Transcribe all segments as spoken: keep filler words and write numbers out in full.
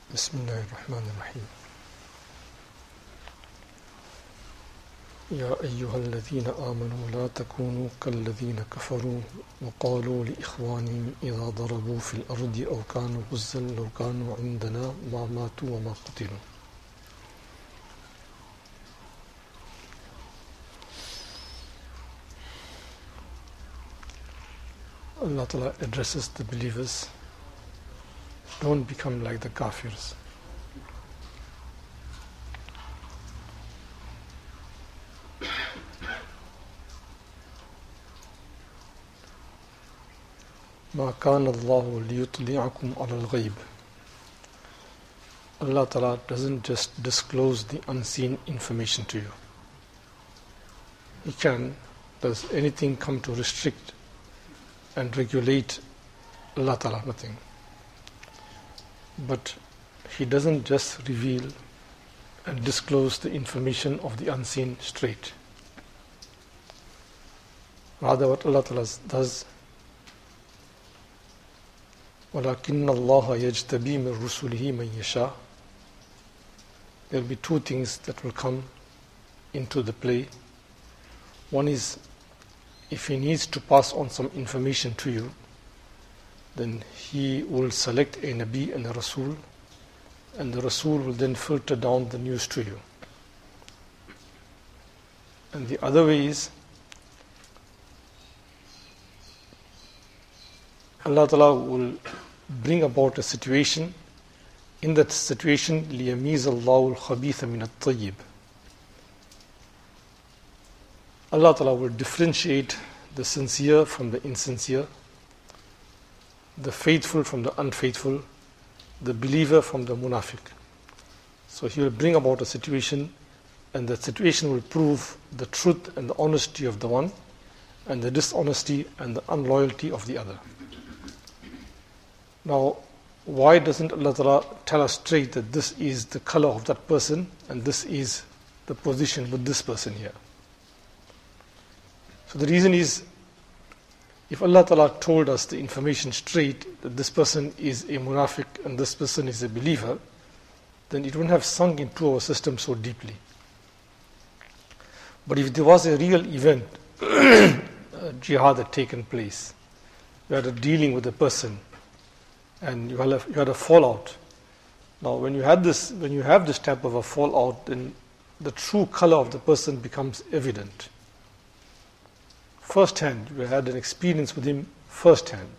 بسم الله الرحمن الرحيم يا أيها الذين آمنوا لا تكونوا كالذين كفروا وقالوا لإخوانهم إذا ضربوا في الأرض أو كانوا غزا لو كانوا عندنا ما ماتوا وما قتلوا. Allah Ta'ala addresses the believers: don't become like the kafirs. ما كان الله ليطلعكم على الغيب. Allah Ta'ala doesn't just disclose the unseen information to you. He can. Does anything come to restrict and regulate Allah Ta'ala? Nothing. But He doesn't just reveal and disclose the information of the unseen straight. Rather, what Allah Ta'ala does, وَلَكِنَّ اللَّهَ يَجْتَبِي مِنْ رُسُلِهِ مَنْ يَشَاءُ. There will be two things that will come into the play. One is, if He needs to pass on some information to you, then He will select a Nabi and a Rasul, and the Rasul will then filter down the news to you. And the other way is, Allah Ta'ala will bring about a situation. In that situation, لِيَمِيزَ اللَّهُ الْخَبِيثَ مِنَ الطَّيِّبِ. Allah Ta'ala will differentiate the sincere from the insincere, the faithful from the unfaithful, the believer from the munafiq. So He will bring about a situation, and that situation will prove the truth and the honesty of the one, and the dishonesty and the unloyalty of the other. Now, why doesn't Allah Ta'ala tell us straight that this is the color of that person and this is the position with this person here? So the reason is, if Allah Ta'ala told us the information straight, that this person is a munafiq and this person is a believer, then it wouldn't have sunk into our system so deeply. But if there was a real event, a jihad had taken place, you had a dealing with a person, and you had a, you had a fallout. Now, when you had this, when you have this type of a fallout, then the true color of the person becomes evident. First hand, you had an experience with him first hand.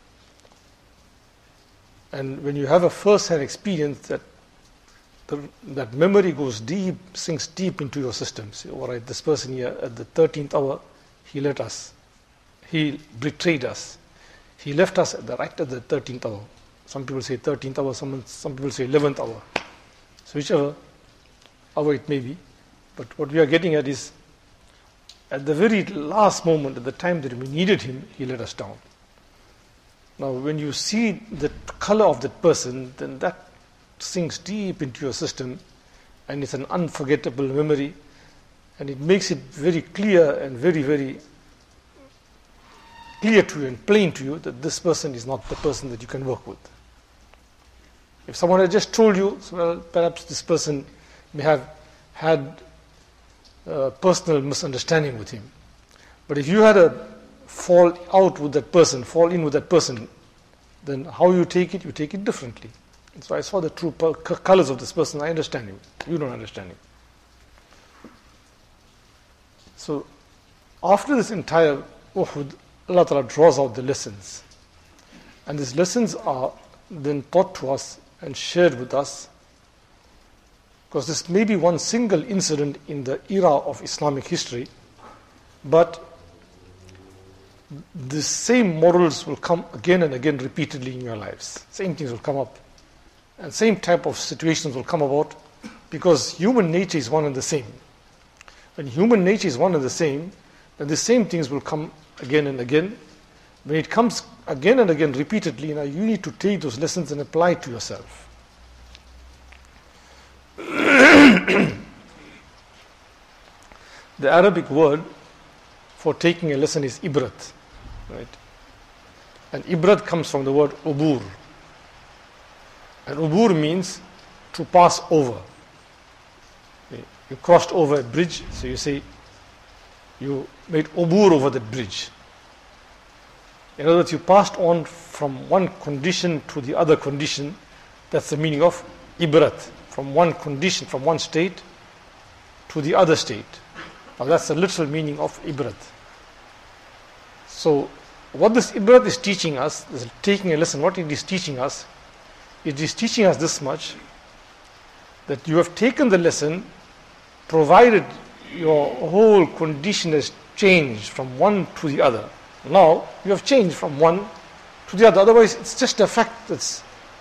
And when you have a first hand experience, that the, that memory goes deep, sinks deep into your system. Say, all right, this person here at the thirteenth hour, he let us, he betrayed us. He left us at the right at the thirteenth hour. Some people say thirteenth hour, some, some people say eleventh hour. So whichever hour it may be. But what we are getting at is, at the very last moment, at the time that we needed him, he let us down. Now, when you see the color of that person, then that sinks deep into your system, and it's an unforgettable memory, and it makes it very clear and very, very clear to you and plain to you that this person is not the person that you can work with. If someone had just told you, well, perhaps this person may have had a personal misunderstanding with him. But if you had a fall out with that person, fall in with that person, then how you take it, you take it differently. And so I saw the true colors of this person, I understand him. You don't understand him. So after this entire Uhud, Allah Ta'ala draws out the lessons. And these lessons are then taught to us and shared with us, because this may be one single incident in the era of Islamic history, but the same morals will come again and again repeatedly in your lives. Same things will come up, and same type of situations will come about, because human nature is one and the same. When human nature is one and the same, then the same things will come again and again. When it comes again and again repeatedly, now you need to take those lessons and apply it to yourself. The Arabic word for taking a lesson is ibrat, right? And ibrat comes from the word ubur. And ubur means to pass over. You crossed over a bridge, so you say you made ubur over the bridge. In other words, you passed on from one condition to the other condition. That's the meaning of ibrat. From one condition, from one state to the other state. Now that's the literal meaning of ibrat. So what this ibrat is teaching us, is taking a lesson, what it is teaching us, it is teaching us this much, that you have taken the lesson, provided your whole condition has changed from one to the other. Now you have changed from one to the other. Otherwise, it's just a fact that's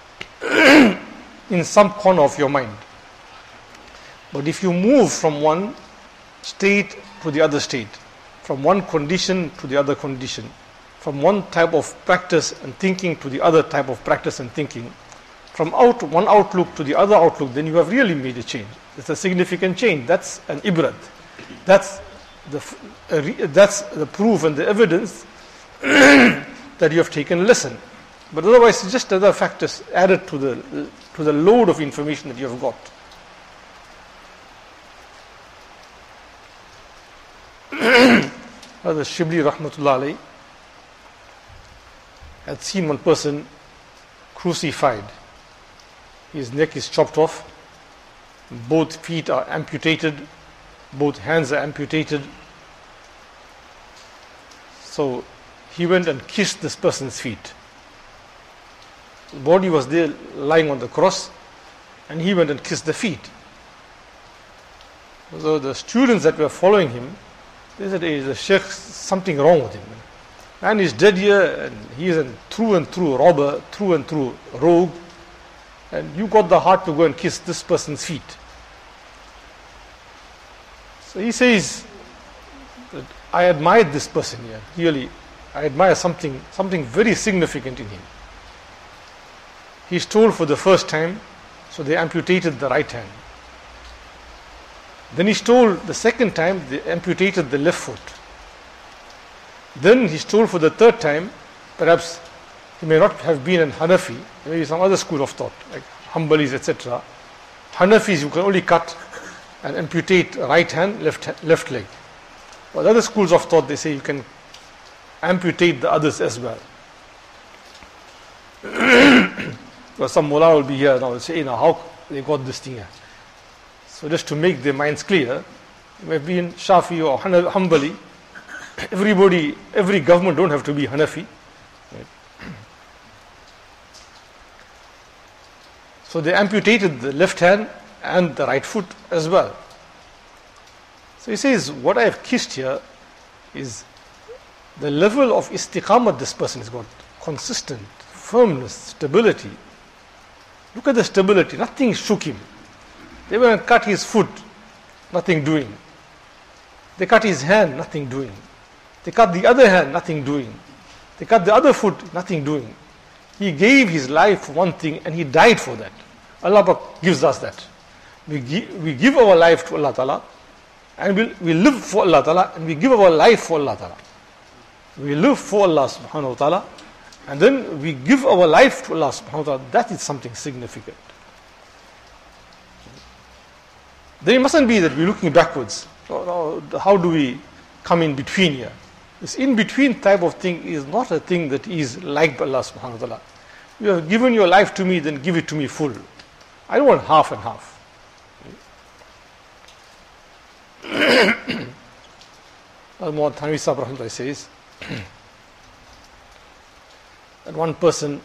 in some corner of your mind. But if you move from one state to the other state, from one condition to the other condition, from one type of practice and thinking to the other type of practice and thinking, from out one outlook to the other outlook, then you have really made a change. It's a significant change. That's an ibrat. That's the uh, that's the proof and the evidence that you have taken a lesson. But otherwise, it's just other factors added to the to the load of information that you have got. The Shibli Rahmatullah alayhi had seen one person crucified. His neck is chopped off, both feet are amputated, both hands are amputated. So he went and kissed this person's feet. The body was there lying on the cross, and he went and kissed the feet. So the students that were following him, they said, hey, the Sheikh, something wrong with him. Man is dead here, and he is a through and through robber, through and through rogue, and you got the heart to go and kiss this person's feet. So he says that I admired this person here, really. I admire something, something very significant in him. He's told for the first time, so they amputated the right hand. Then he's told the second time, they amputated the left foot. Then he's told for the third time, perhaps he may not have been an Hanafi, maybe some other school of thought, like Hanbalis, et cetera. Hanafis, you can only cut and amputate right hand, left left leg. But other schools of thought, they say you can amputate the others as well. Because some mullah will be here now and say, you know, how they got this thing here. So just to make their minds clear, maybe in Shafi or Hanbali, everybody, every government don't have to be Hanafi. Right? So they amputated the left hand and the right foot as well. So he says, what I have kissed here is the level of istiqamah this person has got. Consistent, firmness, stability. Look at the stability, nothing shook him. They went and cut his foot, nothing doing. They cut his hand, nothing doing. They cut the other hand, nothing doing. They cut the other foot, nothing doing. He gave his life for one thing and he died for that. Allah gives us that. We give, we give our life to Allah Ta'ala, and we, we live for Allah Ta'ala, and we give our life for Allah Ta'ala. We live for Allah Subhanahu Wa Ta'ala, and then we give our life to Allah Subhanahu Wa Ta'ala. That is something significant. Then it mustn't be that we're looking backwards. How do we come in between here? This in-between type of thing is not a thing that is liked by Allah Subhanahu Wa Ta'ala. You have given your life to me, then give it to me full. I don't want half and half. Al-Mu'ad Thanvi Sahib Rahmatullah says that one person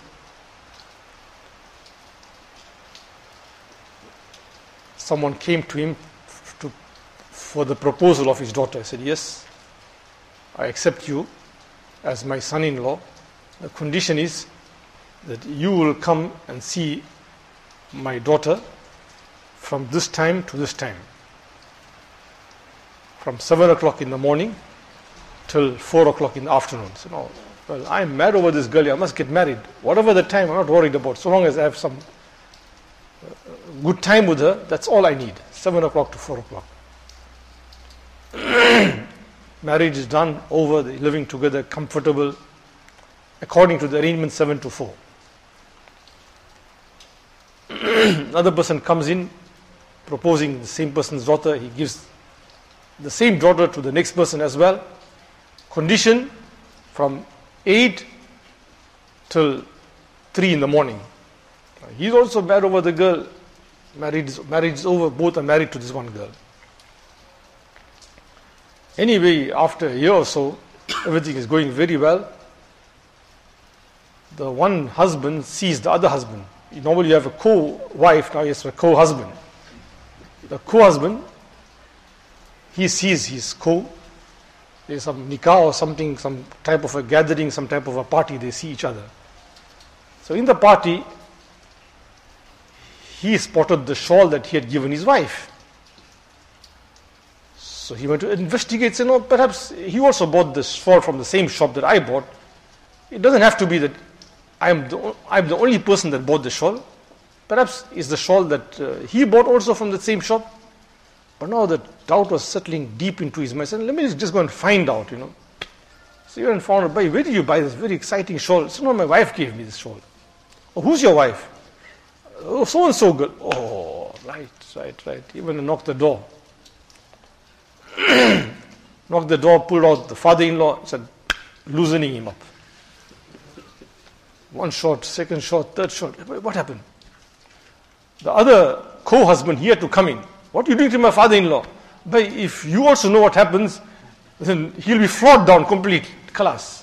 someone came to him to, for the proposal of his daughter. He said, yes, I accept you as my son-in-law. The condition is that you will come and see my daughter from this time to this time. From seven o'clock in the morning till four o'clock in the afternoon. So, no, well, I'm mad over this girl, I must get married. Whatever the time, I'm not worried about. So long as I have some good time with her, that's all I need. seven o'clock to four o'clock. Marriage is done, over, they're living together, comfortable, according to the arrangement seven to four. Another person comes in, proposing the same person's daughter. He gives the same daughter to the next person as well. Condition from eight till three in the morning. He's also mad over the girl. Marriage, marriage is over. Both are married to this one girl. Anyway, after a year or so, everything is going very well. The one husband sees the other husband. Normally you have a co-wife, now he has a co-husband. The co-husband, he sees his co. There's some nikah or something, some type of a gathering, some type of a party, they see each other. So in the party, he spotted the shawl that he had given his wife. So he went to investigate, say, no, perhaps he also bought this shawl from the same shop that I bought. It doesn't have to be that I'm the, I'm the only person that bought the shawl. Perhaps it's the shawl that uh, he bought also from the same shop. But now the doubt was settling deep into his mind. He said, let me just go and find out, you know. So he went and found out, where did you buy this very exciting shawl? He said, no, my wife gave me this shawl. Oh, who's your wife? Oh, so-and-so girl. Oh, right, right, right. He went and knocked the door. Knocked the door, pulled out the father-in-law, said, loosening him up. One shot, second shot, third shot. What happened? The other co-husband, he had to come in. What are you doing to my father-in-law? But if you also know what happens, then he'll be flawed down completely. Khalas.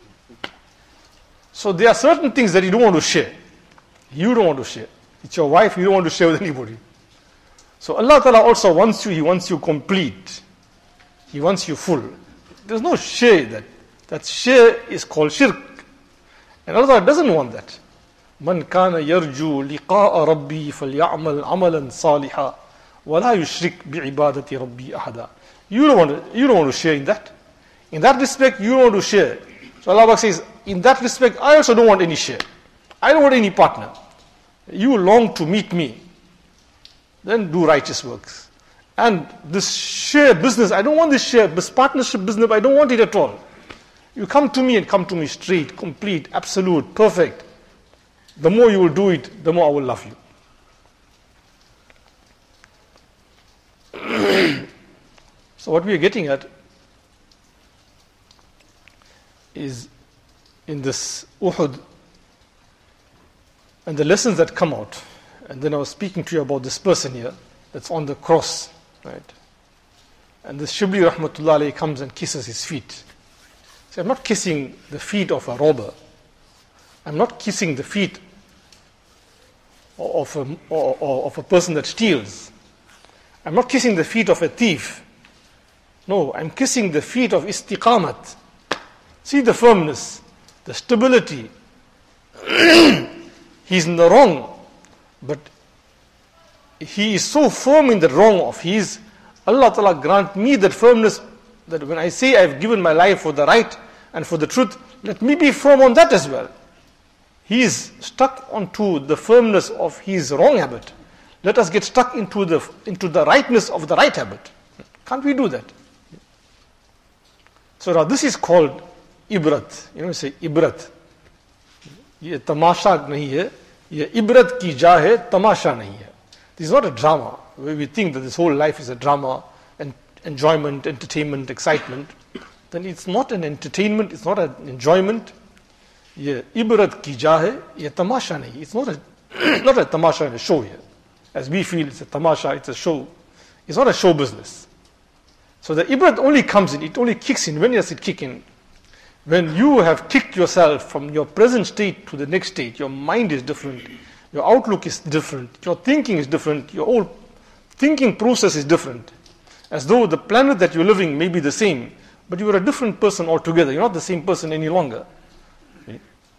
So there are certain things that you don't want to share. You don't want to share. It's your wife, you don't want to share with anybody. So Allah Ta'ala also wants you, He wants you complete. He wants you full. There's no share that. That share is called shirk. And Allah Ta'ala doesn't want that. Man kana yarju liqa'a rabbi faly'amal amalan saliha wa la yushrik bi'ibadati rabbi ahada. You don't want to, you don't want to share in that. In that respect, you don't want to share. So Allah says, in that respect, I also don't want any share. I don't want any partner. You long to meet me, then do righteous works. And this share business, I don't want this share, this partnership business, I don't want it at all. You come to me and come to me straight, complete, absolute, perfect. The more you will do it, the more I will love you. So what we are getting at is in this Uhud and the lessons that come out. And then I was speaking to you about this person here that's on the cross, right? And this Shibli Rahmatullah alayhi comes and kisses his feet. So I'm not kissing the feet of a robber. I'm not kissing the feet of a, or, or of a person that steals. I'm not kissing the feet of a thief. No, I'm kissing the feet of istiqamat. See the firmness, the stability. He's in the wrong, but he is so firm in the wrong of his. Allah Ta'ala grant me that firmness, that when I say I've given my life for the right and for the truth, let me be firm on that as well. He is stuck onto the firmness of his wrong habit. Let us get stuck into the into the rightness of the right habit. Can't we do that? So now this is called ibrat. You know, we say ibrat. ये तमाशा नहीं है, ये इबरत की जा है, तमाशा नहीं है. This is not a drama where we think that this whole life is a drama and enjoyment, entertainment, excitement. Then it's not an entertainment, it's not an enjoyment. ये इबरत की जा है, ये तमाशा नहीं. It's not a not a tamasha and a show here. As we feel it's a tamasha, it's a show. It's not a show business. So the ibrat only comes in, it only kicks in. When does it kick in? When you have kicked yourself from your present state to the next state, your mind is different, your outlook is different, your thinking is different, your whole thinking process is different. As though the planet that you're living may be the same, but you are a different person altogether. You're not the same person any longer. Okay.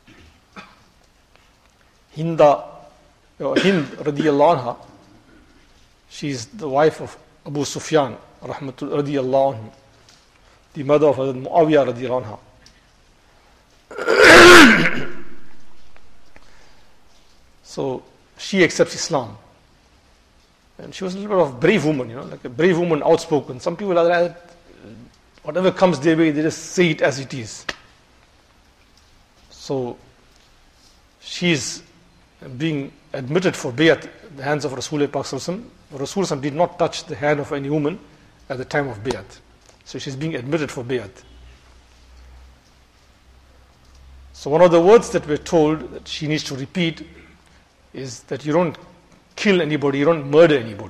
Hinda, Hind radiyallahu anha, she is the wife of Abu Sufyan rahmatul radiyallahu anhu, the mother of Muawiyah radiyallahu anha. So she accepts Islam, and she was a little bit of a brave woman, you know, like a brave woman, outspoken. Some people are like, whatever comes their way, they just say it as it is. So she's being admitted for bayat the hands of Rasulullah Pak Sallallahu Alaihi Wasallam. Rasulullah did not touch the hand of any woman at the time of bayat. So she's being admitted for bayat. So one of the words that we're told that she needs to repeat is that you don't kill anybody, you don't murder anybody.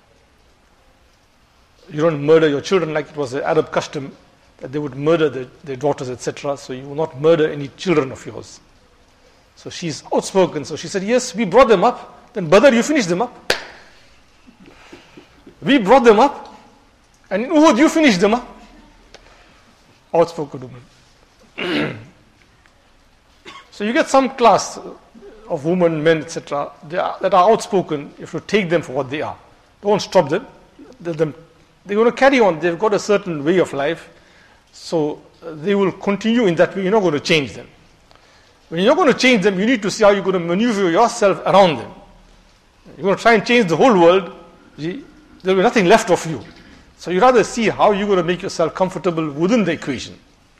You don't murder your children like it was an Arab custom that they would murder their, their daughters, et cetera. So you will not murder any children of yours. So she's outspoken. So she said, yes, we brought them up. Then brother, you finished them up. We brought them up. And in Uhud, you finished them up. Outspoken woman. So you get some class of women, men, et cetera that are outspoken. You have to take them for what they are. Don't stop them. Let them. They're going to carry on. They've got a certain way of life. So they will continue in that way. You're not going to change them. When you're not going to change them, you need to see how you're going to maneuver yourself around them. You're going to try and change the whole world. There will be nothing left of you. So you rather see how you're going to make yourself comfortable within the equation.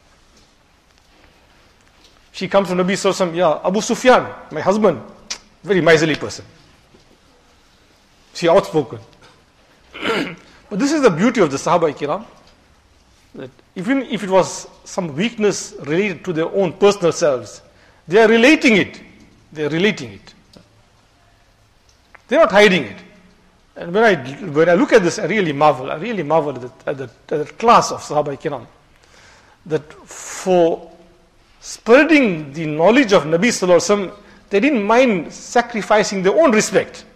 She comes to Nabi Sallallahu Alaihi Wasallam, yeah, Abu Sufyan, my husband, very miserly person. She outspoken. But this is the beauty of the Sahaba Kiram, that even if it was some weakness related to their own personal selves, they are relating it. They are relating it. They are not hiding it. And when I when I look at this, I really marvel. I really marvel at the, at the, at the class of Sahaba Kiram, that for spreading the knowledge of Nabi Sallallahu Alaihi Wasallam, they didn't mind sacrificing their own respect.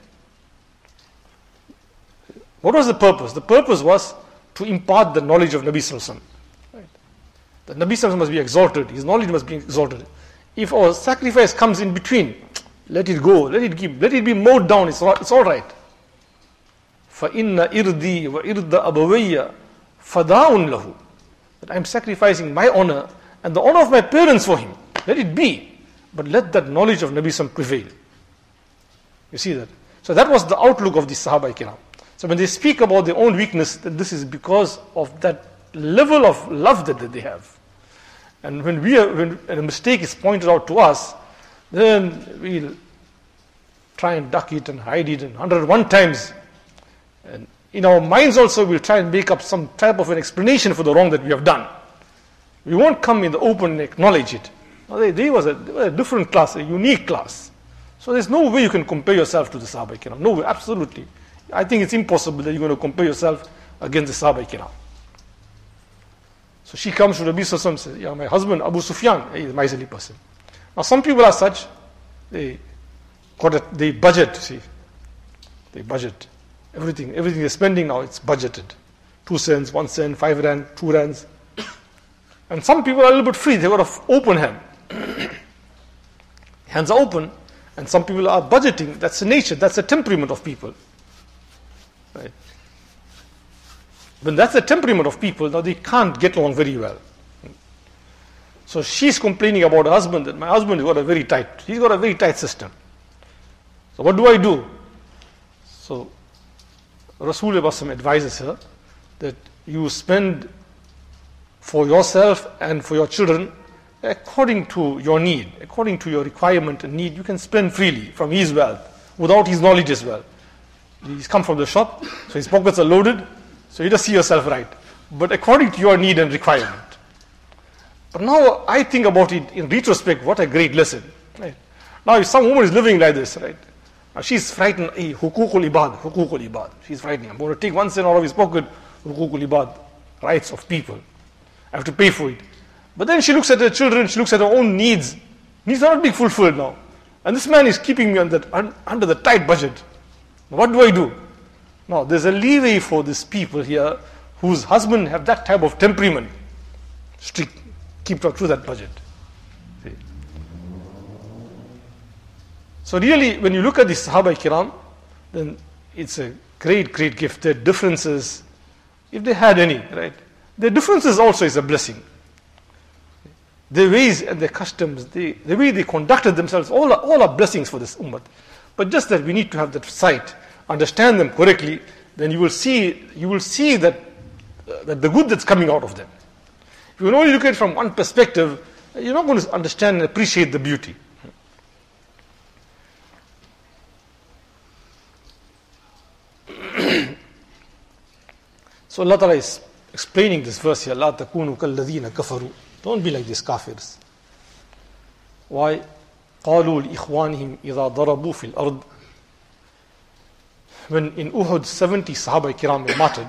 What was the purpose? The purpose was to impart the knowledge of Nabi Sallallahu Alaihi Wasallam. Right? The Nabi Sallallahu Alaihi Wasallam must be exalted. His knowledge must be exalted. If our sacrifice comes in between, let it go. Let it keep. Let it be mowed down. It's all, it's all right. فَإِنَّ إِرْدِي وَإِرْدَ أَبَوَيَّ فَدَاءٌ لَهُ. That I'm sacrificing my honor and the honor of my parents for him. Let it be. But let that knowledge of Nabi Sallallahu Alaihi Wasallam prevail. You see that? So that was the outlook of the Sahaba Kiram. So when they speak about their own weakness, then this is because of that level of love that, that they have. And when we are, when a mistake is pointed out to us, then we'll try and duck it and hide it and one hundred one times. And in our minds also, we'll try and make up some type of an explanation for the wrong that we have done. We won't come in the open and acknowledge it. No, they, they, was a, they were a different class, a unique class. So there's no way you can compare yourself to the Sahaba Kiram. No way, absolutely. I think it's impossible that you're going to compare yourself against the Sahaba Kiram. So she comes to Nabi Sallallahu Alaihi Wasallam and says, yeah, my husband Abu Sufyan, he's a miserly person. Now some people are such, they got a, they budget, see. They budget. Everything, everything they're spending now, it's budgeted. Two cents, one cent, five rand, two rands. And some people are a little bit free, they've got an open hand. Hands are open, and some people are budgeting. That's the nature, that's the temperament of people. Right? When that's the temperament of people, now they can't get along very well. So she's complaining about her husband, that my husband has got a very tight, he's got a very tight system. So what do I do? So Rasulullah advises her that you spend for yourself and for your children according to your need, according to your requirement and need. You can spend freely from his wealth, without his knowledge as well. He's come from the shop, so his pockets are loaded, so you just see yourself right. But according to your need and requirement. But now I think about it in retrospect, what a great lesson. Right? Now if some woman is living like this, right? Now she's frightened, hey, hukukul ibad, hukukul ibad. She's frightening. I'm going to take one cent out of his pocket, hukukul ibad, rights of people. I have to pay for it. But then she looks at her children, she looks at her own needs. Needs are not being fulfilled now. And this man is keeping me under, under the tight budget. What do I do? Now, there's a leeway for these people here whose husband have that type of temperament. Strict, keep through that budget. See? So really, when you look at the Sahaba Kiram, then it's a great, great gift. Their differences, if they had any, right? Their differences also is a blessing. Their ways and their customs, the, the way they conducted themselves, all are, all are blessings for this ummah. But just that we need to have that sight, understand them correctly, then you will see, you will see that, uh, that the good that's coming out of them. If you only look at it from one perspective, you're not going to understand and appreciate the beauty. So Allah Ta'ala is explaining this verse here, لا تكونوا كالذين كفروا. Don't be like these kafirs. Why? قالوا لإخوانهم إذا ضربوا في الأرض. When in Uhud seventy Sahaba Kiram were martyred,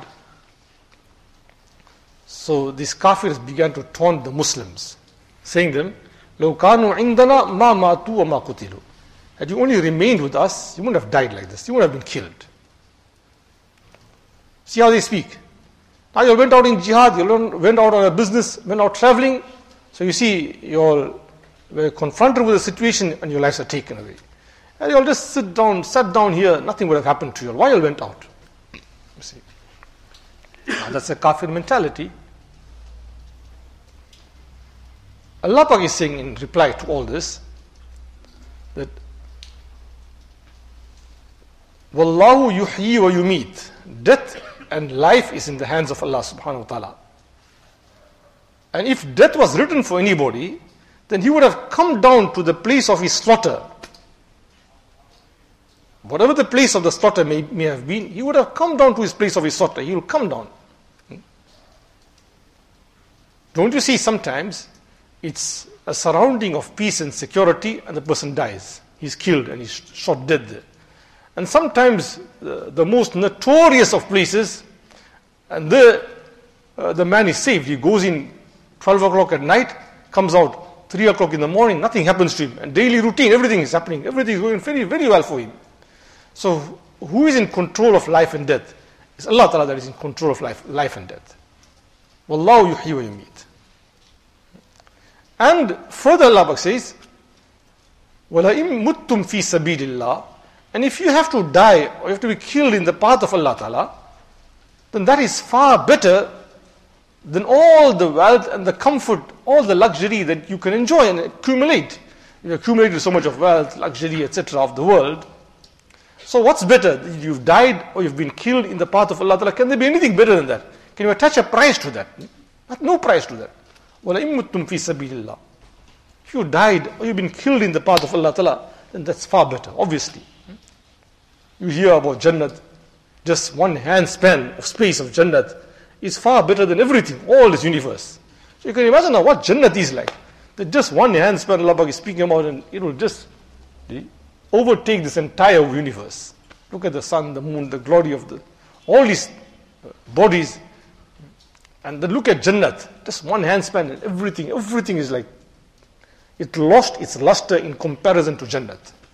so these kafirs began to taunt the Muslims, saying them, لو كانوا عندنا ما ماتوا وما قتلوا. Had you only remained with us, you wouldn't have died like this. You wouldn't have been killed. See how they speak. Now you went out in jihad, you went out on a business, went out traveling. So you see, you all were confronted with a situation and your lives are taken away. And you all just sit down, sat down here, nothing would have happened to you all. Why you all went out? You see. Now that's a kafir mentality. Allah Pak is saying in reply to all this that Wallahu yuhyi wa yumeet. Death and life is in the hands of Allah subhanahu wa ta'ala. And if death was written for anybody, then he would have come down to the place of his slaughter. Whatever the place of the slaughter may, may have been, he would have come down to his place of his slaughter. He will come down. Don't you see sometimes it's a surrounding of peace and security and the person dies. He's killed and he's shot dead there. And sometimes the, the most notorious of places, and the, uh, the man is saved. He goes in twelve o'clock at night, comes out three o'clock in the morning, nothing happens to him. And daily routine, everything is happening. Everything is going very, very well for him. So who is in control of life and death? It's Allah Ta'ala that is in control of life, life and death. Wallahu yuhyi wa yumeet. And further Allah says, وَلَئِن مُتُّمْ فِي سَبِيلِ اللَّهِ. And if you have to die or you have to be killed in the path of Allah Ta'ala, then that is far better than all the wealth and the comfort, all the luxury that you can enjoy and accumulate. You accumulated so much of wealth, luxury, et cetera of the world. So what's better? You've died or you've been killed in the path of Allah Ta'ala. Can there be anything better than that? Can you attach a price to that? No price to that. وَلَئِن مُتُّمْ فِي سَبِيلِ اللَّهِ. If you died or you've been killed in the path of Allah Ta'ala, then that's far better, obviously. You hear about Jannat, just one hand span of space of Jannat is far better than everything, all this universe. So you can imagine now what Jannat is like. That just one hand span Allah is speaking about and it will just overtake this entire universe. Look at the sun, the moon, the glory of the, all these bodies. And then look at Jannat, just one hand span and everything, everything is like, it lost its luster in comparison to Jannat.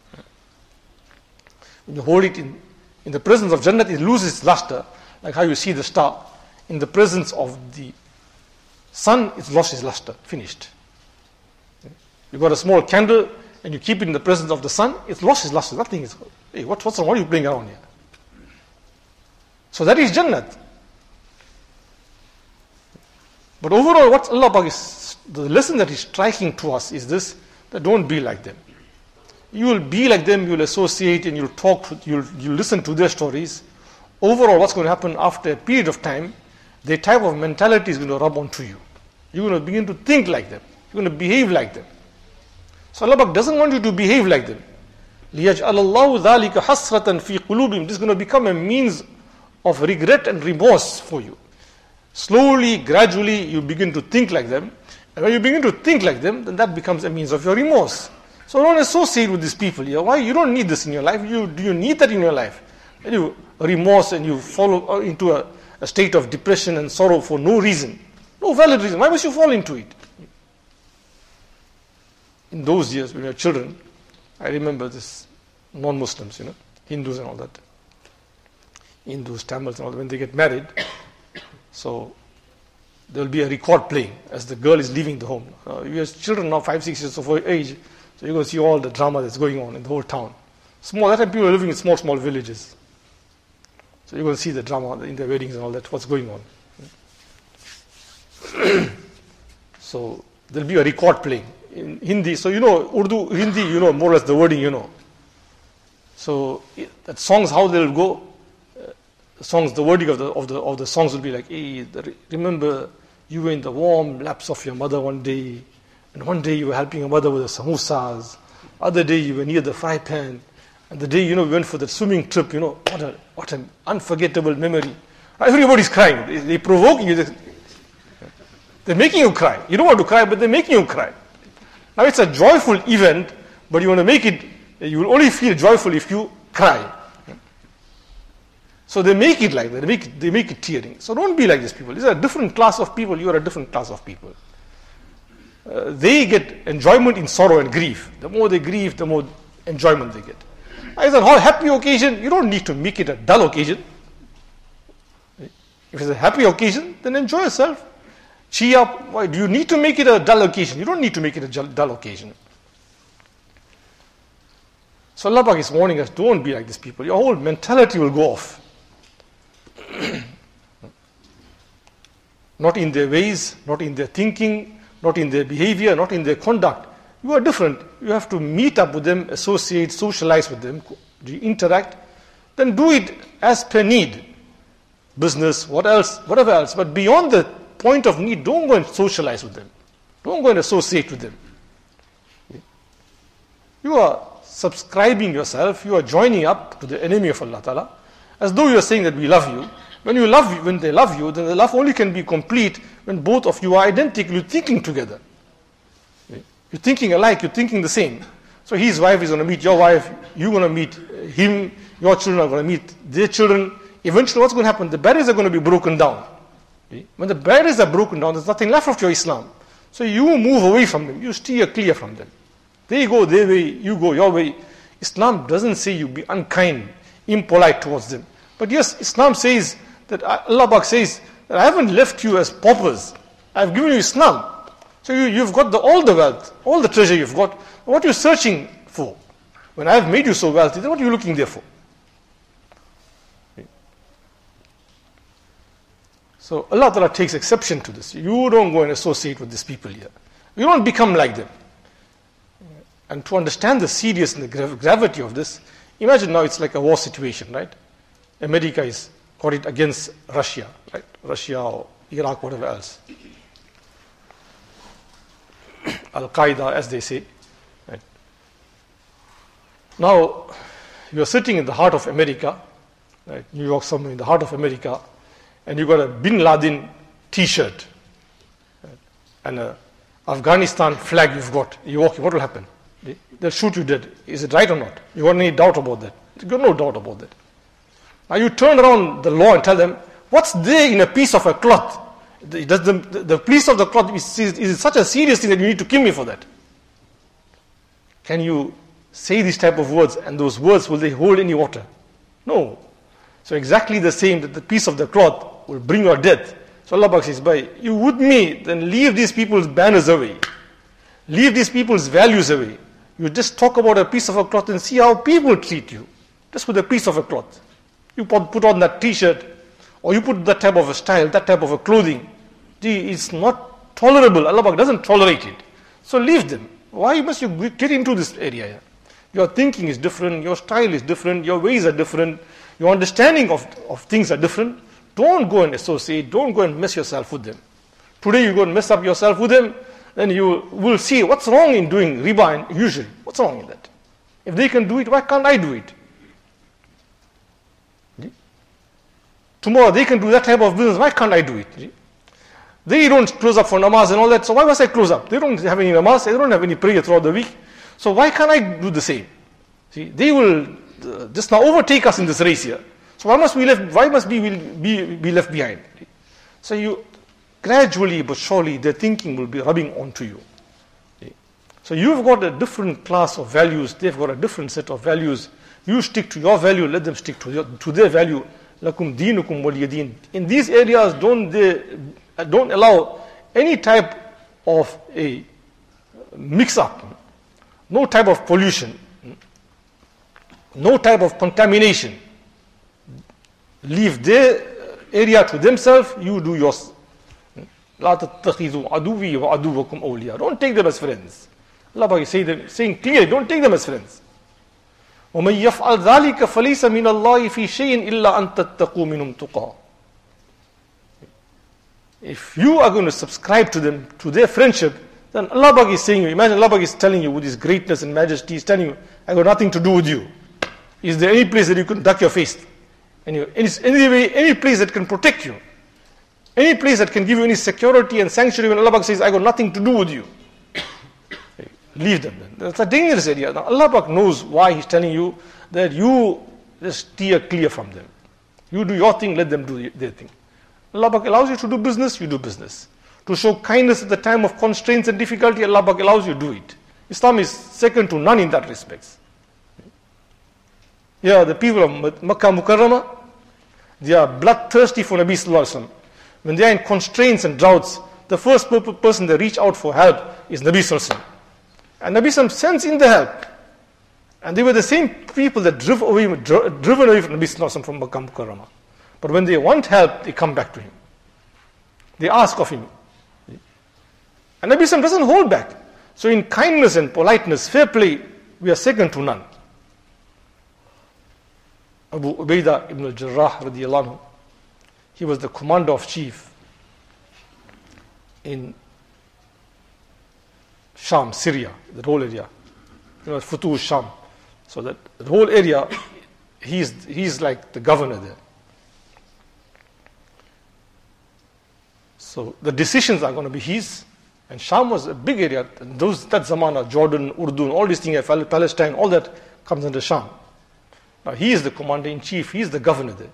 When you hold it in, in the presence of Jannat, it loses its luster, like how you see the star. In the presence of the sun, it's lost its luster, finished. You got a small candle and you keep it in the presence of the sun, it's lost its luster, nothing is, hey, what, what's wrong, what are you playing around here? So that is Jannat. But overall, what Allah Pak is, the lesson that is striking to us is this, that don't be like them. You will be like them, you will associate and you'll talk, you'll, you'll listen to their stories. Overall, what's going to happen after a period of time, their type of mentality is going to rub onto you. You're going to begin to think like them. You're going to behave like them. So Allah Pak doesn't want you to behave like them. لِيَجْعَلَ اللَّهُ ذَلِكَ حَسْرَةً فِي قُلُوبِهِمْ. This is going to become a means of regret and remorse for you. Slowly, gradually, you begin to think like them. And when you begin to think like them, then that becomes a means of your remorse. So don't associate with these people here. Why? You don't need this in your life. You, do you need that in your life? And you remorse and you fall into a, a state of depression and sorrow for no reason. No valid reason. Why must you fall into it? In those years when we were children, I remember this non-Muslims, you know, Hindus and all that. Hindus, Tamils and all that, when they get married, so there will be a record playing as the girl is leaving the home. Uh, we are children now, five, six years of age, so you're going to see all the drama that's going on in the whole town. Small, that time people are living in small, small villages. So you're going to see the drama in their weddings and all that, what's going on. So there'll be a record playing in Hindi. So you know, Urdu, Hindi, you know, more or less the wording, you know. So that songs, how they'll go, uh, songs, the wording of the, of the, of the songs will be like, hey, the, remember you were in the warm laps of your mother one day, and one day you were helping your mother with the samosas, other day you were near the fry pan, and the day, you know, we went for the swimming trip, you know, what a what an unforgettable memory. Everybody's crying. They, they're provoking you. They're making you cry. You don't want to cry, but they're making you cry. Now it's a joyful event, but you want to make it, you will only feel joyful if you cry. So they make it like that. They make it, they make it tearing. So don't be like these people. These are a different class of people. You are a different class of people. Uh, they get enjoyment in sorrow and grief. The more they grieve, the more enjoyment they get. It's a happy occasion. You don't need to make it a dull occasion. If it's a happy occasion, then enjoy yourself. Cheer up. Why do you need to make it a dull occasion? You don't need to make it a dull occasion. So Allah Pak is warning us, don't be like these people. Your whole mentality will go off. Not in their ways, not in their thinking, not in their behavior, not in their conduct. You are different. You have to meet up with them, associate, socialize with them, interact. Then do it as per need. Business, what else, whatever else. But beyond the point of need, don't go and socialize with them. Don't go and associate with them. You are subscribing yourself, you are joining up to the enemy of Allah Ta'ala, as though you are saying that we love you. When you love you, when they love you, then the love only can be complete when both of you are identically thinking together. You're thinking alike, you're thinking the same. So his wife is going to meet your wife, you're going to meet him, your children are going to meet their children. Eventually what's going to happen? The barriers are going to be broken down. When the barriers are broken down, there's nothing left of your Islam. So you move away from them, you steer clear from them. They go their way, you go your way. Islam doesn't say you be unkind, impolite towards them. But yes, Islam says that Allah Pak says that I haven't left you as paupers. I've given you Islam. So you, you've got the, all the wealth, all the treasure you've got. What are you searching for? When I've made you so wealthy, then what are you looking there for? So Allah Ta'ala takes exception to this. You don't go and associate with these people here. You don't become like them. And to understand the seriousness and the grav- gravity of this, imagine now it's like a war situation, right? America is got it against Russia, right? Russia or Iraq, whatever else. Al-Qaeda, as they say. Right? Now, you're sitting in the heart of America, right? New York, somewhere in the heart of America, and you've got a Bin Laden t-shirt, right? And a Afghanistan flag you've got. You walk, what will happen? They'll shoot you dead. Is it right or not? You got any doubt about that? You got no doubt about that. Now you turn around the law and tell them, what's there in a piece of a cloth? Does the, the, the piece of the cloth is, is, is such a serious thing that you need to kill me for that? Can you say these type of words, and those words, will they hold any water? No. So exactly the same, that the piece of the cloth will bring your death. So Allah says, by you with me, then leave these people's banners away. Leave these people's values away. You just talk about a piece of a cloth and see how people treat you. Just with a piece of a cloth. You put on that t-shirt, or you put that type of a style, that type of a clothing. Gee, it's not tolerable. Allah doesn't tolerate it. So leave them. Why must you get into this area? Your thinking is different, your style is different, your ways are different, your understanding of, of things are different. Don't go and associate, don't go and mess yourself with them. Today you go and mess up yourself with them, then you will see what's wrong in doing riba usually. What's wrong in that? If they can do it, why can't I do it? Tomorrow they can do that type of business, why can't I do it? They don't close up for namaz and all that, so why must I close up? They don't have any namaz, they don't have any prayer throughout the week, so why can't I do the same? See, they will uh, just now overtake us in this race here. So why must we left? Why must we be, be left behind? So you gradually but surely their thinking will be rubbing onto you. So you've got a different class of values, they've got a different set of values. You stick to your value, let them stick to, your, to their value. Lakum deenukum waliyadeen. In these areas, don't they, don't allow any type of a mix-up, no type of pollution, no type of contamination. Leave their area to themselves, you do yours. لا تتخذوا عدوي وعدوكم أولياء. Don't take them as friends. Allah is saying, saying clearly, don't take them as friends. وَمَنْ يَفْعَلْ ذَلِكَ فَلَيْسَ مِنَ اللَّهِ فِي شَيْءٍ إِلَّا أَن تَتَّقُوا مِنْهُمْ تُقَى. If you are going to subscribe to them, to their friendship, then Allah is saying you, imagine Allah is telling you with His greatness and majesty, He's telling you, I got nothing to do with you. Is there any place that you can duck your face? Any, any, any, any place that can protect you, any place that can give you any security and sanctuary, when Allah Pak says, I got nothing to do with you, leave them then. That's a dangerous area. Now Allah Pak knows why He's telling you that you just steer clear from them. You do your thing, let them do their thing. Allah Pak allows you to do business, you do business. To show kindness at the time of constraints and difficulty, Allah Pak allows you to do it. Islam is second to none in that respect. Yeah, the people of Makkah Mukarramah, they are bloodthirsty for Nabi Sallallahu Alaihi Wasallam. When they are in constraints and droughts, the first person they reach out for help is Nabi Sallallahu Alaihi Wasallam. And Nabi Sallallahu Alaihi Wasallam sends in the help. And they were the same people that drove away, dri- driven away from Nabi Sallallahu Alaihi Wasallam from Makkah Mukarramah. But when they want help, they come back to him. They ask of him. And Nabi Sallallahu Alaihi Wasallam doesn't hold back. So in kindness and politeness, fair play, we are second to none. Abu Ubaidah ibn al-Jarrah radiyallahu anhu, he was the commander of chief in Sham, Syria, the whole area. You know, Futuh Sham. So that the whole area, he's, he's like the governor there. So the decisions are going to be his. And Sham was a big area. And those, that Zamana, Jordan, Urdun, all these things, Palestine, all that comes under Sham. Now he is the commander-in-chief, he is the governor there.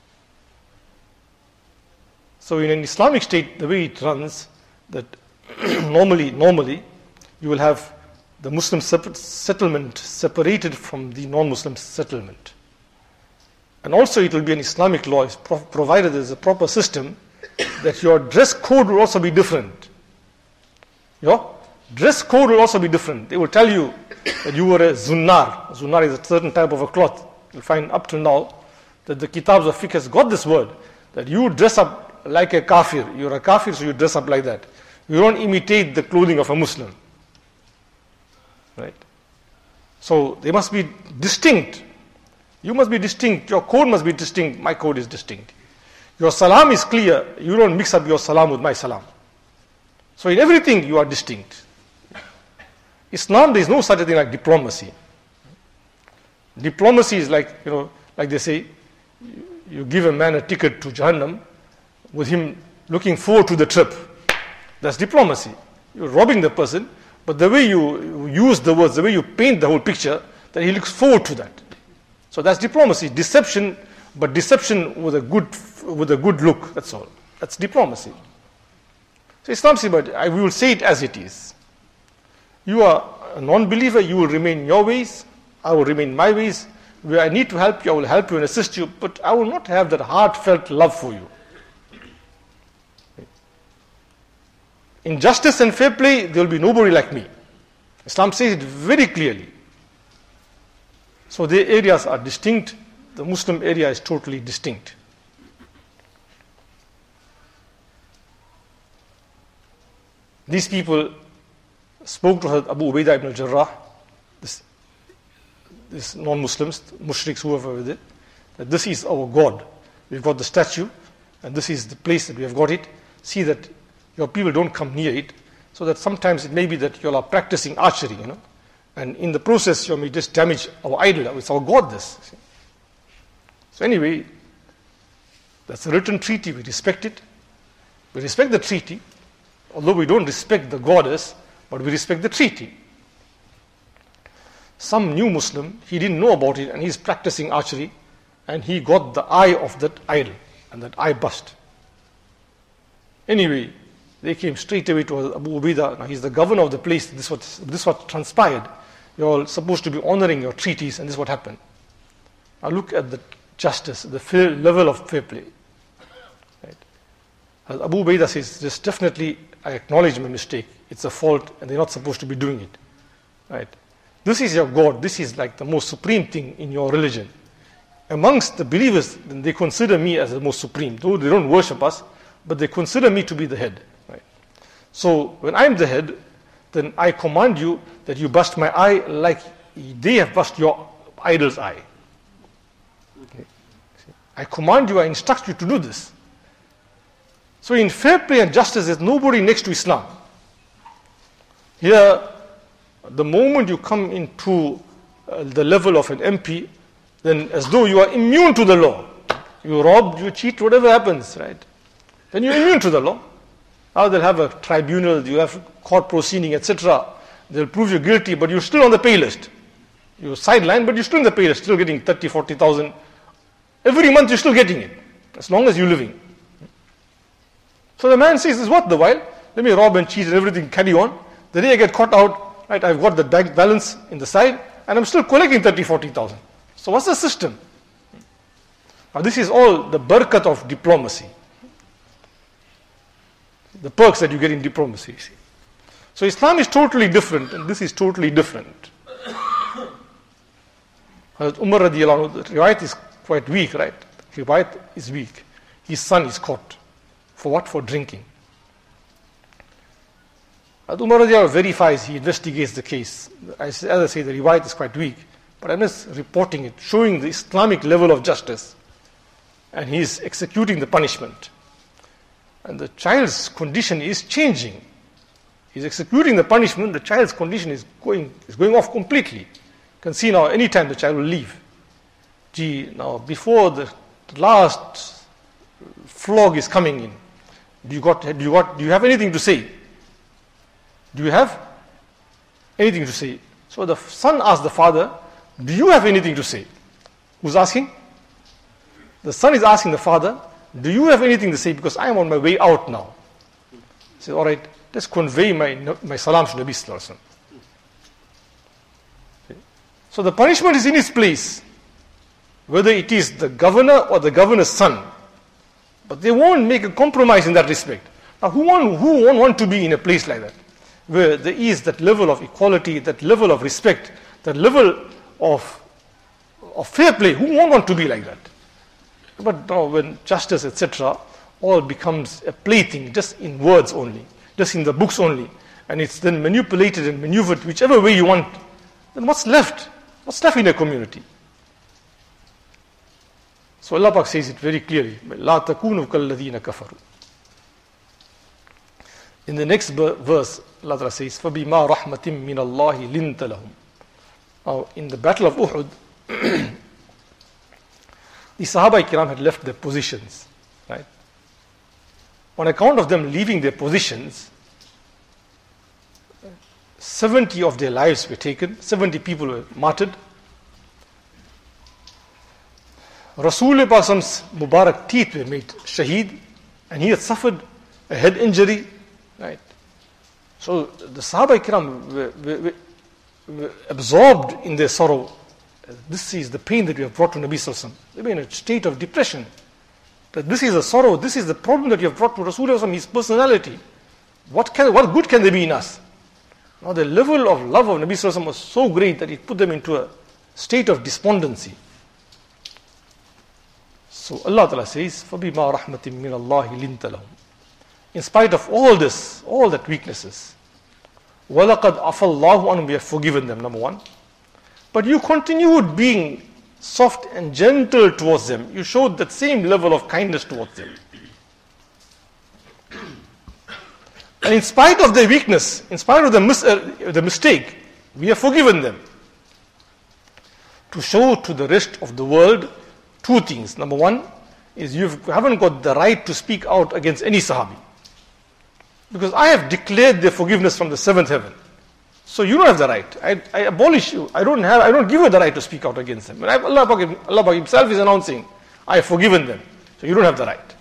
So in an Islamic state, the way it runs, that normally, normally, you will have the Muslim settlement separated from the non-Muslim settlement. And also it will be an Islamic law, provided there is a proper system, that your dress code will also be different. Your dress code will also be different. They will tell you that you were a zunnar. Zunnar is a certain type of a cloth. You'll find up to now that the Kitabs of Fiqh has got this word, that you dress up like a kafir. You're a kafir, so you dress up like that. You don't imitate the clothing of a Muslim. Right? So they must be distinct. You must be distinct. Your code must be distinct. My code is distinct. Your salam is clear. You don't mix up your salam with my salam. So in everything you are distinct. Islam, there is no such a thing like diplomacy. Diplomacy is like, you know, like they say, you give a man a ticket to Jahannam with him looking forward to the trip. That's diplomacy. You're robbing the person, but the way you use the words, the way you paint the whole picture, that he looks forward to that. So that's diplomacy. Deception, but deception with a good, with a good look. That's all. That's diplomacy. So Islam says, but I will say it as it is. You are a non-believer, you will remain in your ways, I will remain in my ways. Where I need to help you, I will help you and assist you, but I will not have that heartfelt love for you. In justice and fair play, there will be nobody like me. Islam says it very clearly. So the areas are distinct. The Muslim area is totally distinct. These people spoke to Abu Ubaidah ibn al-Jarrah, this, this non-Muslims, mushriks, whoever with it, that this is our God. We've got the statue, and this is the place that we have got it. See that your people don't come near it, so that sometimes it may be that you are practicing archery, you know, and in the process you may just damage our idol. It's our God, this. So anyway, that's a written treaty. We respect it. We respect the treaty, although we don't respect the goddess, but we respect the treaty. Some new Muslim, he didn't know about it, and he's practicing archery, and he got the eye of that idol, and that eye burst. Anyway, they came straight away to Abu Ubaidah. Now he's the governor of the place. This what this what transpired. You're all supposed to be honoring your treaties, and this is what happened. Now look at the justice, the fair level of fair play. Right? As Abu Ubaidah says, this definitely, I acknowledge my mistake. It's a fault, and they're not supposed to be doing it. Right? This is your God. This is like the most supreme thing in your religion. Amongst the believers, then they consider me as the most supreme. Though they don't worship us, but they consider me to be the head. Right? So when I'm the head, then I command you that you bust my eye like they have bust your idol's eye. Okay. I command you, I instruct you to do this. So in fair play and justice, there's nobody next to Islam. Here, the moment you come into uh, the level of an M P, then as though you are immune to the law. You rob, you cheat, whatever happens, right? Then you're immune to the law. Now they'll have a tribunal, you have court proceeding, et cetera. They'll prove you're guilty, but you're still on the pay list. You're sidelined, but you're still in the pay list, still getting thirty, forty thousand. Every month you're still getting it, as long as you're living. So the man says, "Is what the while? Let me rob and cheat and everything, carry on. The day I get caught out, right, I've got the bank balance in the side, and I'm still collecting thirty, forty thousand. So what's the system?" Now this is all the barakat of diplomacy. The perks that you get in diplomacy. See. So Islam is totally different, and this is totally different. Hazrat Umar radiallahu anhu, the riwayat is quite weak, right? The riwayat is weak. His son is caught. For what? For drinking. Hazrat Umar radiallahu anhu verifies, he investigates the case. As I say, the riwayat is quite weak, but I'm just reporting it, showing the Islamic level of justice. And he is executing the punishment. And the child's condition is changing. He's executing the punishment, the child's condition is going is going off completely. You can see now, anytime the child will leave. Gee, now before the last flog is coming in, do you got do you got do you have anything to say? Do you have anything to say? So the son asked the father, "Do you have anything to say?" Who's asking? The son is asking the father, "Do you have anything to say? Because I am on my way out now." He says, "All right, let's convey my, my salam to Nabi Sallallahu Alaihi Wasallam." So the punishment is in its place, whether it is the governor or the governor's son. But they won't make a compromise in that respect. Now who won't, who won't want to be in a place like that, where there is that level of equality, that level of respect, that level of, of fair play? Who won't want to be like that? But now when justice, et cetera, all becomes a plaything, just in words only, just in the books only, and it's then manipulated and maneuvered whichever way you want, then what's left? What's left in a community? So Allah Pak says it very clearly, "La takunu kalladhina kafaru." In the next verse, Allah Ta'ala says, فَبِمَا رَحْمَةٍ مِّنَ اللَّهِ لِنْتَ لَهُمْ. Now, in the Battle of Uhud, the Sahaba Kiram had left their positions, right? On account of them leaving their positions, seventy of their lives were taken, seventy people were martyred. Rasul Pasam's Mubarak teeth were made shaheed, and he had suffered a head injury, right? So the Sahaba Kiram were, were, were absorbed in their sorrow. This is the pain that we have brought to Nabi Sallallahu Alaihi Wasallam. They were in a state of depression. That this is the sorrow, this is the problem that you have brought to Rasulullah, his personality. What can, what good can there be in us? Now the level of love of Nabi Sallallahu Alaihi Wasallam was so great that it put them into a state of despondency. So Allah Ta'ala says, فَبِمَا رَحْمَةٍ مِّنَ اللَّهِ لِنْتَ لَهُمْ. In spite of all this, all that weaknesses, وَلَقَدْ عَفَى اللَّهُ عَنْهُمْ, we have forgiven them, number one. But you continued being soft and gentle towards them. You showed that same level of kindness towards them. And in spite of their weakness, in spite of the, mis- uh, the mistake, we have forgiven them. To show to the rest of the world two things. Number one is you haven't got the right to speak out against any Sahabi. Because I have declared their forgiveness from the seventh heaven. So you don't have the right. I, I abolish you. I don't have. I don't give you the right to speak out against them. I, Allah, Allah Himself is announcing, I have forgiven them. So you don't have the right.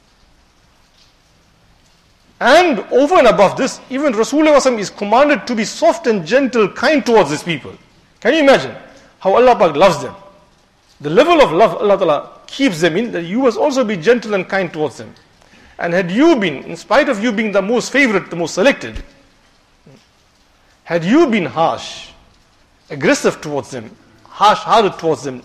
And over and above this, even Rasulullah is commanded to be soft and gentle, kind towards these people. Can you imagine how Allah loves them? The level of love Allah Ta'ala keeps them in, that you must also be gentle and kind towards them. And had you been, in spite of you being the most favorite, the most selected, had you been harsh, aggressive towards them, harsh-hearted towards them,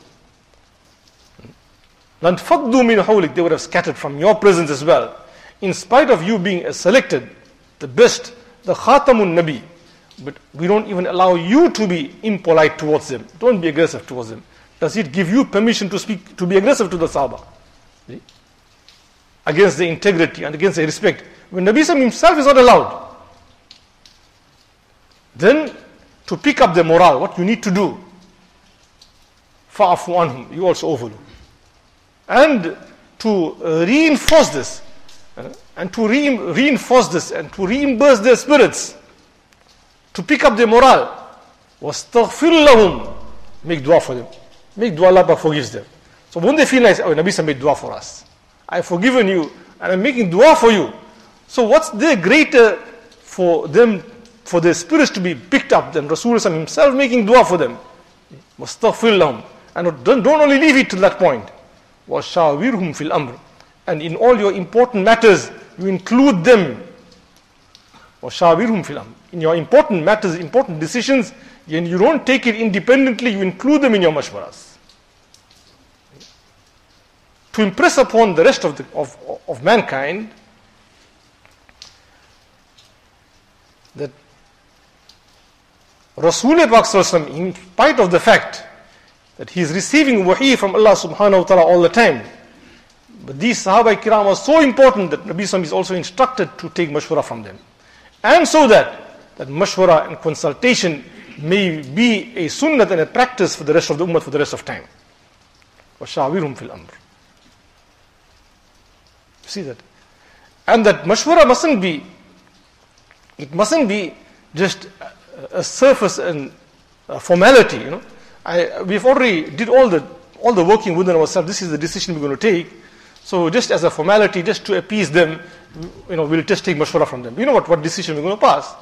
لَنْفَضُّوا مِنْ حَوْلِكَ, they would have scattered from your presence as well. In spite of you being a selected, the best, the Khatamun Nabi, but we don't even allow you to be impolite towards them. Don't be aggressive towards them. Does it give you permission to speak, to be aggressive to the Sahaba? See? Against their integrity and against their respect. When Nabi Sallam himself is not allowed, then to pick up their morale, what you need to do, فَعْفُ عَنْهُمْ, you also overlook. And to uh, reinforce this, uh, and to re- reinforce this, and to reimburse their spirits, to pick up their morale, وَاسْتَغْفِرْ لَهُمْ, make dua for them. Make dua, Allah forgives them. So when they feel like, oh, Nabi Sallallahu made dua for us, I have forgiven you, and I'm making dua for you. So what's there greater for them, for their spirits to be picked up than Rasulullah himself making dua for them? وَاسْتَغْفِرْ لَهُمْ. And don't, don't only leave it to that point. وَشَاوِرْهُمْ فِي الْأَمْرِ. And in all your important matters, you include them. وَشَاوِرْهُمْ فِي الْأَمْرِ. In your important matters, important decisions, and you don't take it independently, you include them in your mashwaras. To impress upon the rest of, the, of, of mankind that Rasulullah, in spite of the fact that he is receiving wahi from Allah subhanahu wa ta'ala all the time, but these Sahaba Kiram are so important that Nabi Sallallahu is also instructed to take mashwara from them. And so that, that mashwara and consultation may be a sunnah and a practice for the rest of the ummah for the rest of time. وَشَاوِرْهُمْ فِي الْأَمْرِ. See that? And that mashwara mustn't be, it mustn't be just a surface and a formality, you know. I, we've already did all the all the working within ourselves. This is the decision we're going to take. So just as a formality, just to appease them, you know, we'll just take mashwara from them. You know what, what decision we're going to pass.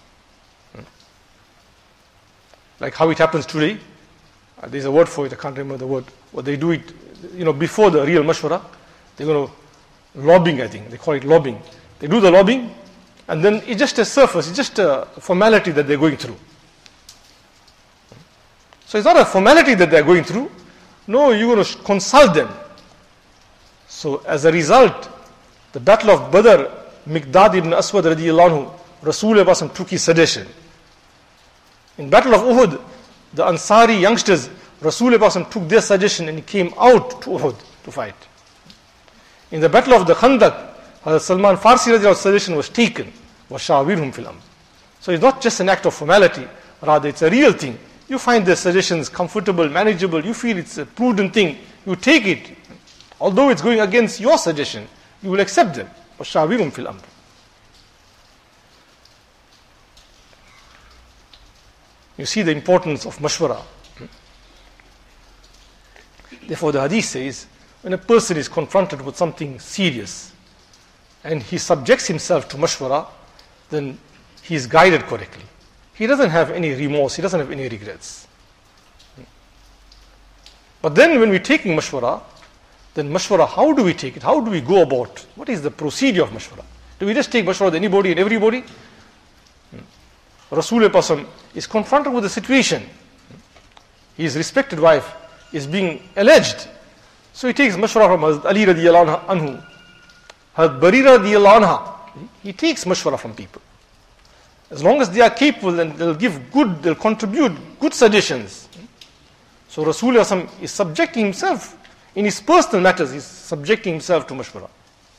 Like how it happens today. Uh, there's a word for it, I can't remember the word. What they do it, you know, before the real mashwara, they're going to lobbying, I think. They call it lobbying. They do the lobbying, and then it's just a surface, it's just a formality that they're going through. So it's not a formality that they're going through. No, you're going to consult them. So as a result, the Battle of Badr, Miqdad ibn Aswad radiyallahu anhu, Rasulullah took his suggestion. In Battle of Uhud, the Ansari youngsters, Rasulullah took their suggestion and he came out to Uhud to fight. In the Battle of the Khandaq, Hazrat Salman Farsi radiyallahu anhu's suggestion was taken. وَشَاوِرْهُمْ فِي الْأَمْرِ. So it's not just an act of formality, rather it's a real thing. You find their suggestions comfortable, manageable, you feel it's a prudent thing, you take it. Although it's going against your suggestion, you will accept them. وَشَاوِرْهُمْ فِي الْأَمْرِ. You see the importance of mashwara. Therefore the hadith says, when a person is confronted with something serious and he subjects himself to mashwara, then he is guided correctly. He doesn't have any remorse, he doesn't have any regrets. But then when we're taking mashwara, then mashwara, how do we take it? How do we go about? What is the procedure of mashwara? Do we just take mashwara with anybody and everybody? Rasulullah is confronted with a situation. His respected wife is being alleged. So he takes mashwara from Hazrat Ali radiyallahu anhu, Hazrat Barira radiyallahu anha. He takes mashwara from people. As long as they are capable and they'll give good, they'll contribute good suggestions. So Rasulullah is subjecting himself, in his personal matters, he's subjecting himself to mashwara.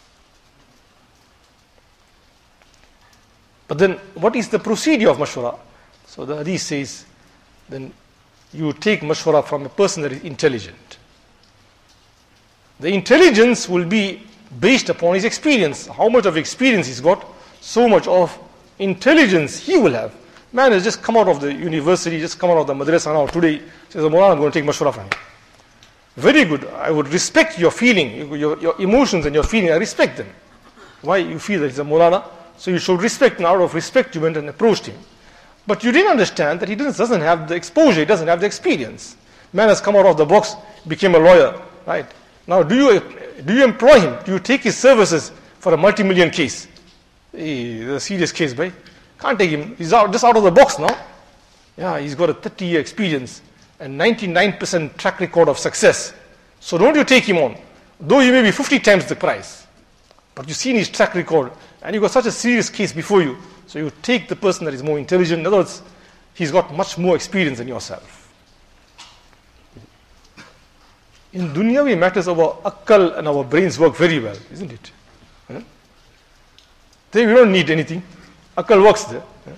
But then, what is the procedure of mashwara? So the hadith says, then you take mashwara from a person that is intelligent. The intelligence will be based upon his experience. How much of experience he's got, so much of intelligence he will have. Man has just come out of the university, just come out of the madrasa now today, says, Maulana, I'm going to take mashwara from him. Very good. I would respect your feeling, your, your emotions and your feeling. I respect them. Why? You feel that he's a Maulana, so you should respect, and out of respect you went and approached him. But you didn't understand that he doesn't have the exposure, he doesn't have the experience. Man has come out of the box, became a lawyer, right? Now, do you do you employ him? Do you take his services for a multi-million case? Hey, a serious case, boy. Can't take him. He's out, just out of the box now. Yeah, he's got a thirty-year experience and ninety-nine percent track record of success. So don't you take him on. Though he may be fifty times the price. But you've seen his track record and you've got such a serious case before you. So you take the person that is more intelligent. In other words, he's got much more experience than yourself. In dunyavi matters, our akkal and our brains work very well, isn't it? Huh? There we don't need anything. Akkal works there. Huh?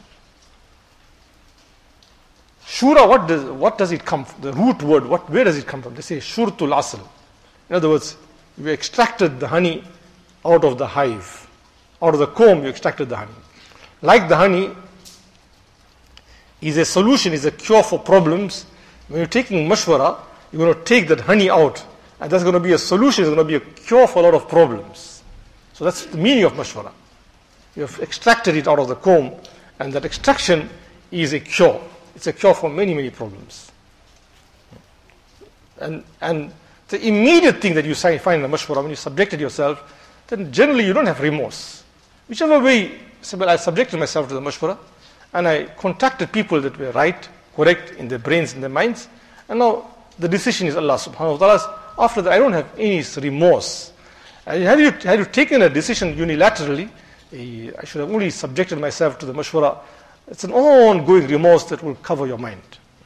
Shura, what does what does it come from? The root word, what where does it come from? They say shurtul asl. In other words, you extracted the honey out of the hive. Out of the comb, you extracted the honey. Like the honey is a solution, is a cure for problems. When you're taking mashwara, you're going to take that honey out, and that's going to be a solution, it's going to be a cure for a lot of problems. So that's the meaning of mashwara. You have extracted it out of the comb, and that extraction is a cure. It's a cure for many, many problems. And and the immediate thing that you find in the mashwara, when you subjected yourself, then generally you don't have remorse. Whichever way, I subjected myself to the mashwara, and I contacted people that were right, correct in their brains, in their minds, and now the decision is Allah subhanahu wa ta'ala's. After that, I don't have any remorse. And had you, had you taken a decision unilaterally, I should have only subjected myself to the mashwara. It's an ongoing remorse that will cover your mind.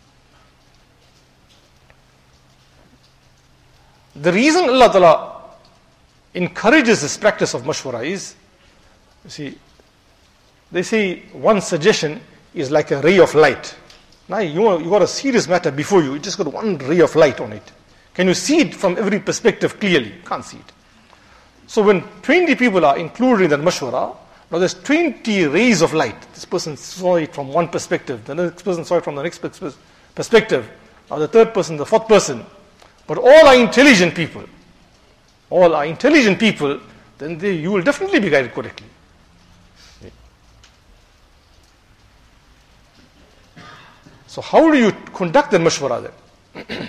The reason Allah Ta'ala encourages this practice of mashwara is, you see, they say one suggestion is like a ray of light. Now you, you got a serious matter before you, you just got one ray of light on it. Can you see it from every perspective clearly? Can't see it. So when twenty people are included in that mashwara, now there's twenty rays of light. This person saw it from one perspective, the next person saw it from the next perspective, now the third person, the fourth person. But all are intelligent people. All are intelligent people, then they, you will definitely be guided correctly. So how do you conduct the mashwara then?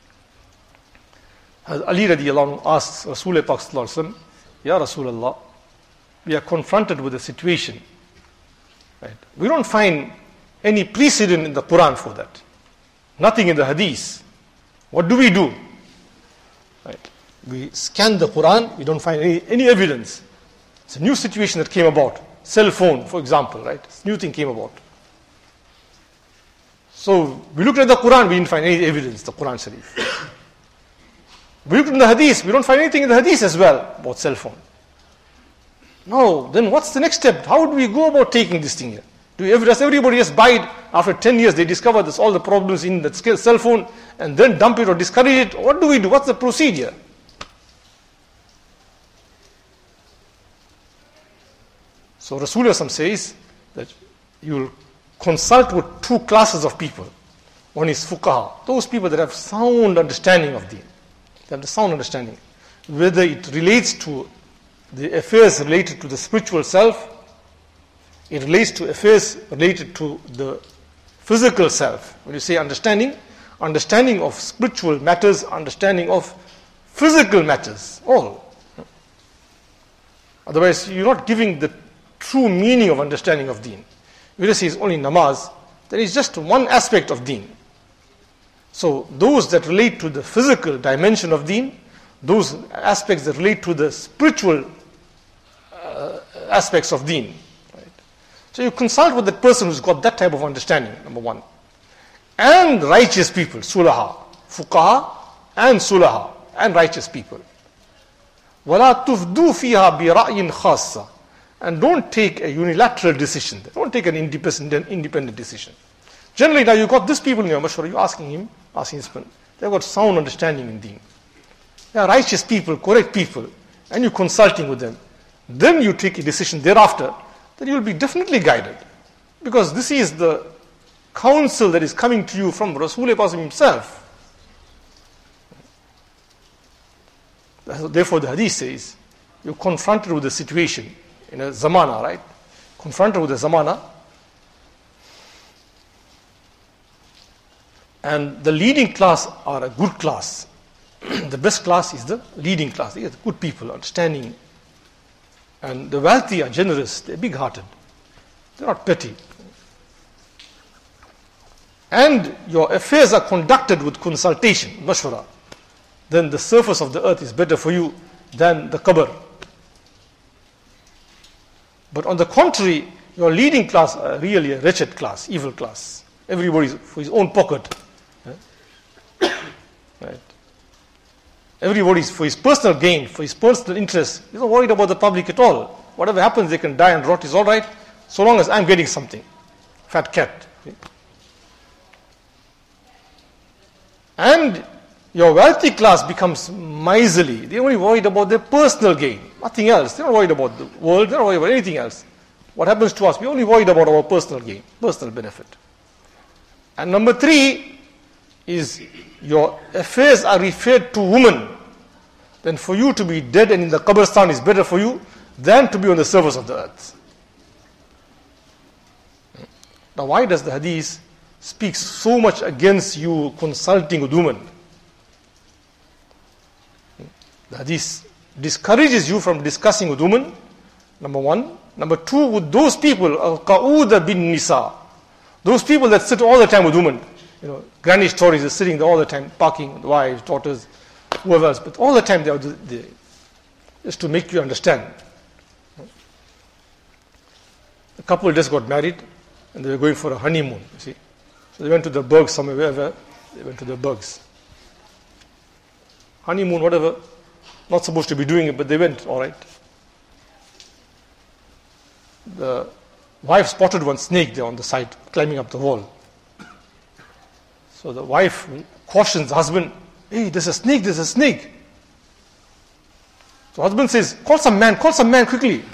As Ali radiallahu anhu asks Rasulullah Pak sallallahu alaihi wasallam, Ya Rasulullah, we are confronted with a situation. Right? We don't find any precedent in the Quran for that. Nothing in the Hadith. What do we do? Right? We scan the Quran, we don't find any, any evidence. It's a new situation that came about. Cell phone, for example, right? This new thing came about. So we looked at the Quran, we didn't find any evidence, the Quran Sharif. We looked in the Hadith, we don't find anything in the Hadith as well about cell phone. No, then what's the next step? How do we go about taking this thing here? Do we, does everybody just buy it? After ten years they discover there's all the problems in that cell phone and then dump it or discourage it? What do we do? What's the procedure? So Rasulullah says that you will consult with two classes of people. One is fuqaha, those people that have sound understanding of deen. They have the sound understanding. Whether it relates to the affairs related to the spiritual self, it relates to affairs related to the physical self. When you say understanding, understanding of spiritual matters, understanding of physical matters, all. Otherwise, you're not giving the true meaning of understanding of deen. You just say it's only namaz, that is just one aspect of deen. So those that relate to the physical dimension of deen, those aspects that relate to the spiritual uh, aspects of deen. Right? So you consult with that person who's got that type of understanding, number one. And righteous people, sulaha, fuqaha and sulaha, and righteous people. وَلَا تُفْدُوا فِيهَا بِرَأْيٍ خَاصَّةٍ. And don't take a unilateral decision. Don't take an independent, independent decision. Generally, now you've got these people in your mashwara, you're asking him, asking his friend. They've got sound understanding in deen. They are righteous people, correct people, and you're consulting with them. Then you take a decision thereafter, then you'll be definitely guided. Because this is the counsel that is coming to you from Rasulullah himself. Therefore, the hadith says, you're confronted with a situation in a zamana, right? Confronted with a zamana, and the leading class are a good class. The best class is the leading class. They are good people, understanding. And the wealthy are generous, they're big-hearted. They're not petty. And your affairs are conducted with consultation, mashwara. Then the surface of the earth is better for you than the qabr. But on the contrary, your leading class are really a wretched class, evil class. Everybody's for his own pocket. Right? Everybody's for his personal gain, for his personal interest. He's not worried about the public at all. Whatever happens, they can die and rot, is all right, so long as I'm getting something. Fat cat. And Your wealthy class becomes miserly. They're only worried about their personal gain, nothing else. They're not worried about the world, they're not worried about anything else. What happens to us? We're only worried about our personal gain, personal benefit. And number three is your affairs are referred to women. Then for you to be dead and in the qabristan is better for you than to be on the surface of the earth. Now why does the hadith speak so much against you consulting with women? The hadith discourages you from discussing with women, number one. Number two, with those people, al-qa'uda bin nisa, those people that sit all the time with women, you know, granny stories, they're sitting there all the time, parking with wives, daughters, whoever else, but all the time they are there, just to make you understand. The couple just got married and they were going for a honeymoon, you see. So they went to the Bergs somewhere, wherever, they went to the Bergs. Honeymoon, whatever, not supposed to be doing it, but they went, all right. The wife spotted one snake there on the side, climbing up the wall. So the wife cautions the husband, hey, there's a snake, there's a snake. So the husband says, call some man, call some man quickly.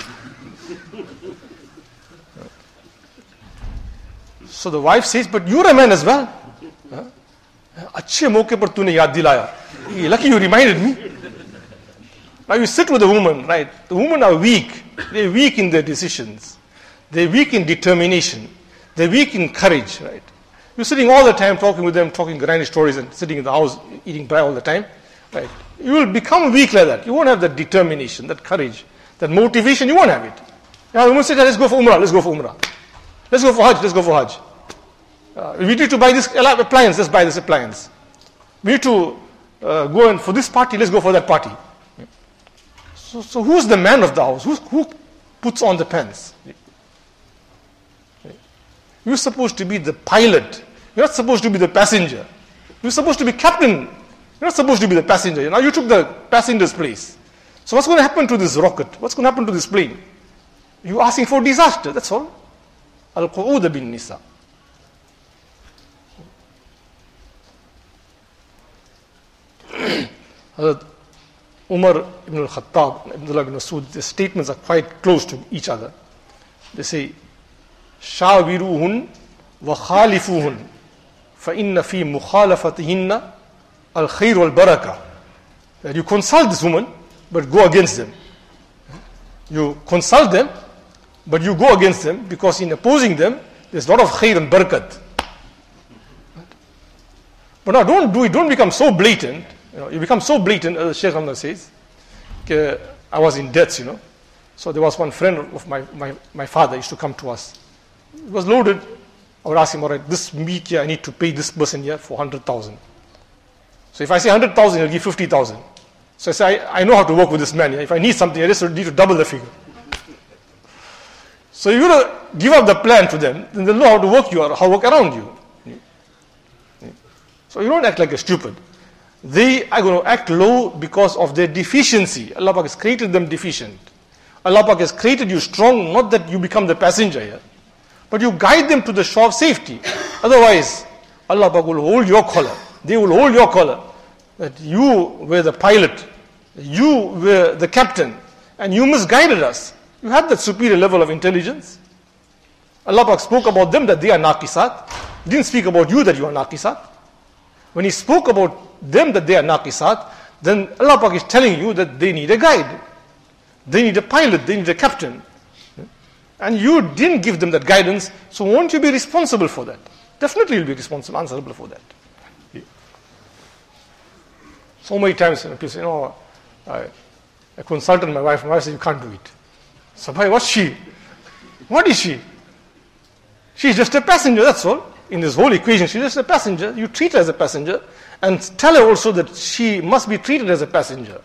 So the wife says, but you're a man as well. Achhe mauke par tune yaad dilaya. Lucky you reminded me. Now you sit with a woman, right? The women are weak. They're weak in their decisions. They're weak in determination. They're weak in courage, right? You're sitting all the time talking with them, talking granny stories and sitting in the house eating pie all the time, right? You will become weak like that. You won't have that determination, that courage, that motivation. You won't have it. Now the woman says, let's go for Umrah, let's go for Umrah. Let's go for Hajj, let's go for Hajj. Uh, we need to buy this appliance, let's buy this appliance. We need to uh, go and for this party, let's go for that party. So, so who's the man of the house? Who's, who puts on the pants? You're supposed to be the pilot. You're not supposed to be the passenger. You're supposed to be captain. You're not supposed to be the passenger. Now you took the passenger's place. So what's going to happen to this rocket? What's going to happen to this plane? You're asking for disaster, that's all. Al-qu'ud bin nisa. Umar ibn al-Khattab, Abdullah ibn Masud, the statements are quite close to each other. They say, شاوروهن وخالفوهن فإن في مخالفتهن الخير والبركة. That you consult this woman, but go against them. You consult them, but you go against them, because in opposing them, there's a lot of khair and barakat. But now don't do it, don't become so blatant. You know, you become so blatant, as Shaykh Hamdan says, okay, I was in debts, you know. So there was one friend of my, my, my father used to come to us. It was loaded. I would ask him, all right, this week here I need to pay this person here for one hundred thousand. So if I say one hundred thousand, he'll give fifty thousand. So I say, I, I know how to work with this man here. If I need something, I just need to double the figure. So you're going to give up the plan to them, then they'll know how to work you or how to work around you. So you don't act like a stupid. They are going to act low because of their deficiency. Allah Pak has created them deficient. Allah Pak has created you strong, not that you become the passenger here, but you guide them to the shore of safety. Otherwise, Allah Pak will hold your collar. They will hold your collar. That you were the pilot, you were the captain, and you misguided us. You had that superior level of intelligence. Allah Pak spoke about them that they are naqisat. He didn't speak about you that you are naqisat. When He spoke about them that they are naqisat, then Allah Pak is telling you that they need a guide. They need a pilot, they need a captain. And you didn't give them that guidance, so won't you be responsible for that? Definitely you'll be responsible, answerable for that. So many times people say, you know, I, I consulted my wife, my wife said, you can't do it. So, bhai, what's she? What is she? She's just a passenger, that's all. In this whole equation, she's just a passenger. You treat her as a passenger and tell her also that she must be treated as a passenger.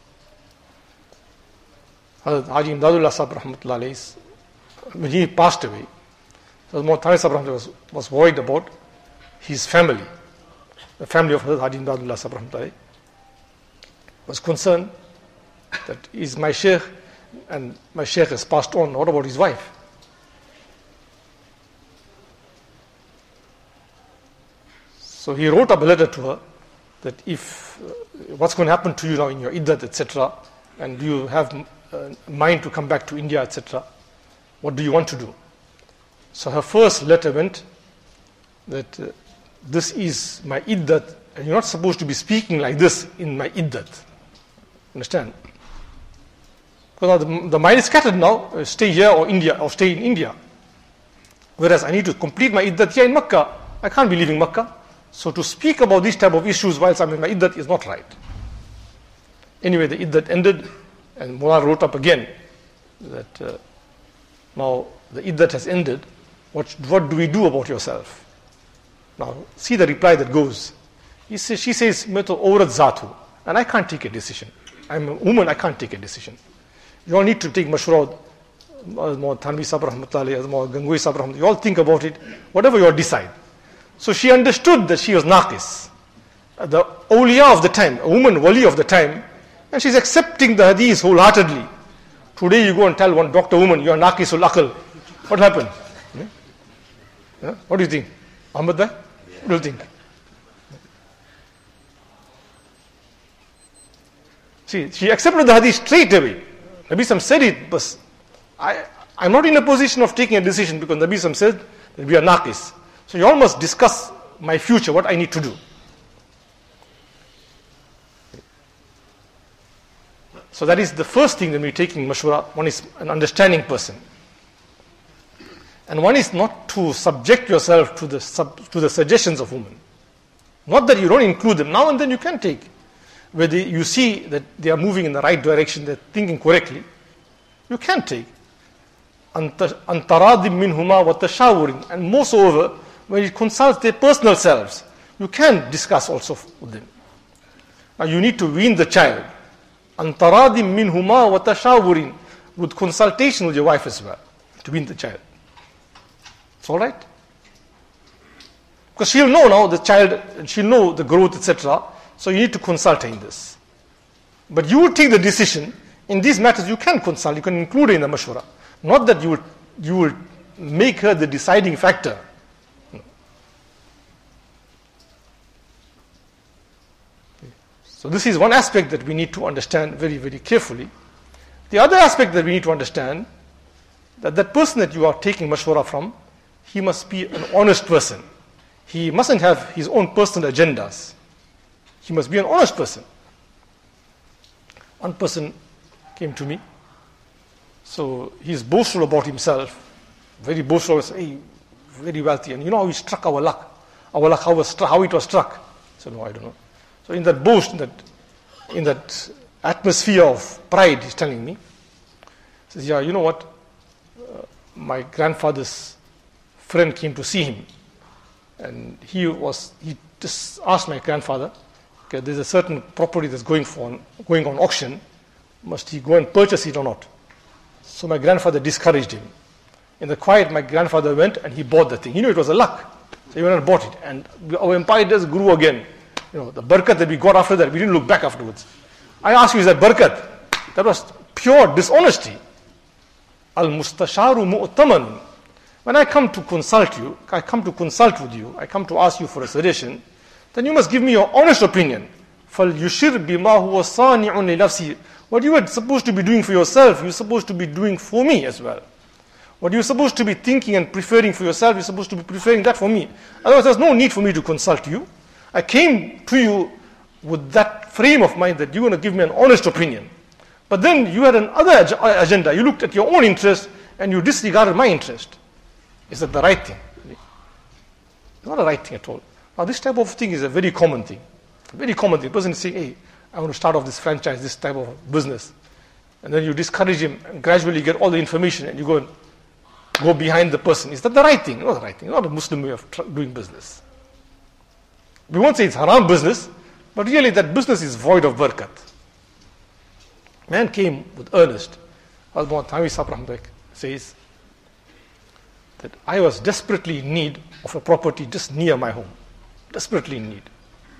Hazrat Haji Imdadullah Sahib Rahmatullah Alayhi, when he passed away, so Muhammad Sahib Rahmatullah was, was worried about his family. The family of Hazrat Haji Imdadullah Sahib Rahmatullah Alayhi was concerned that he's my sheikh and my sheikh has passed on. What about his wife? So he wrote up a letter to her that if, uh, what's going to happen to you now in your iddat, et cetera, and you have uh, mind to come back to India, et cetera, what do you want to do? So her first letter went that uh, this is my iddat, and you're not supposed to be speaking like this in my iddat. Understand? Because the, the mind is scattered now, uh, stay here or India, or stay in India. Whereas I need to complete my iddat here in Makkah. I can't be leaving Makkah. So to speak about these type of issues whilst I'm in my iddat is not right. Anyway, the iddat ended, and Mullah wrote up again that uh, now the iddat has ended. What, what do we do about yourself? Now, see the reply that goes. He says, she says, "Main to aurat zaat hu," and I can't take a decision. I'm a woman, I can't take a decision. You all need to take mashwara. Thanvi Sahib rahmatullahi, Gangohi Sahib rahmatullahi. You all think about it, whatever you all decide. So she understood that she was naqis, the awliya of the time, a woman wali of the time, and she's accepting the hadith wholeheartedly. Today you go and tell one doctor woman, you are naqisul aql. What happened? Yeah? Yeah? What do you think? Ahmad bhai? What do you think? See, she accepted the hadith straight away. Nabi Sam said it, but I, I'm not in a position of taking a decision because Nabi Sam said that we are naqis. So you all must discuss my future, what I need to do. So that is the first thing that we're taking mashwara. One is an understanding person. And one is not to subject yourself to the sub, to the suggestions of women. Not that you don't include them. Now and then you can take. Where they, you see that they are moving in the right direction, they're thinking correctly, you can take. Antaradim minhuma wa tashawurin. And moreover, when it consults their personal selves, you can discuss also with them. Now you need to wean the child. Antaradim minhuma wa tashawurin, with consultation with your wife as well, to wean the child. It's all right. Because she'll know now the child, she'll know the growth, et cetera. So you need to consult her in this. But you will take the decision. In these matters you can consult, you can include her in the mashwara. Not that you will, you will make her the deciding factor. No. So this is one aspect that we need to understand very, very carefully. The other aspect that we need to understand, that that person that you are taking mashwara from, he must be an honest person. He mustn't have his own personal agendas. He must be an honest person. One person came to me. So he's boastful about himself. Very boastful. Hey, very wealthy. And you know how he struck our luck? Our luck, how, was, how it was struck? So no, I don't know. So in that boast, in that, in that atmosphere of pride, he's telling me. He says, yeah, you know what? Uh, my grandfather's friend came to see him. And he was, he just asked my grandfather, okay, there's a certain property that's going for going on auction. Must he go and purchase it or not? So my grandfather discouraged him. In the quiet, my grandfather went and he bought the thing. He knew it was a luck. So he went and bought it. And our empire just grew again. You know, the barakat that we got after that, we didn't look back afterwards. I ask you, is that barakat? That was pure dishonesty. Al-mustasharu mu'taman. When I come to consult you, I come to consult with you, I come to ask you for a suggestion, then you must give me your honest opinion. فَلْيُشِرْ بِمَا هُوَ صَانِعٌ لِنَفْسِهِ. What you are supposed to be doing for yourself, you're supposed to be doing for me as well. What you're supposed to be thinking and preferring for yourself, you're supposed to be preferring that for me. Otherwise, there's no need for me to consult you. I came to you with that frame of mind that you're going to give me an honest opinion. But then you had another ag- agenda. You looked at your own interest and you disregarded my interest. Is that the right thing? It's not the right thing at all. Now, this type of thing is a very common thing. A very common thing. The person is saying, hey, I want to start off this franchise, this type of business. And then you discourage him and gradually get all the information and you go and go behind the person. Is that the right thing? Not the right thing. Not a Muslim way of tr- doing business. We won't say it's haram business, but really that business is void of barakat. Man came with earnest. Al-Mu'ad Thanvi Sahib Rahmatullah says that I was desperately in need of a property just near my home. Desperately in need.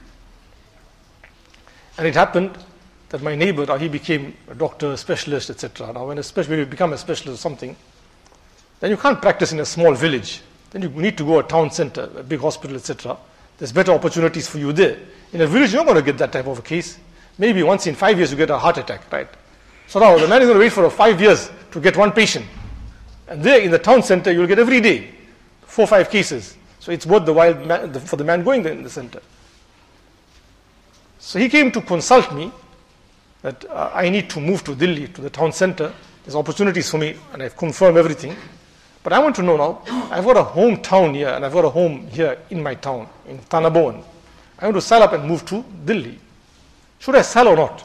And it happened that my neighbor, now he became a doctor, specialist, et cetera. Now when, a special, when you become a specialist or something, then you can't practice in a small village. Then you need to go to a town center, a big hospital, et cetera. there's better opportunities for you there. In a village, you're not going to get that type of a case. Maybe once in five years you get a heart attack, right? So now the man is going to wait for five years to get one patient. And there in the town center, you'll get every day four or five cases. So it's worth the while man, the, for the man going there in the center. So he came to consult me that uh, I need to move to Delhi, to the town center. There's opportunities for me, and I've confirmed everything. But I want to know now, I've got a hometown here, and I've got a home here in my town, in Tanaboan. I want to sell up and move to Delhi. Should I sell or not?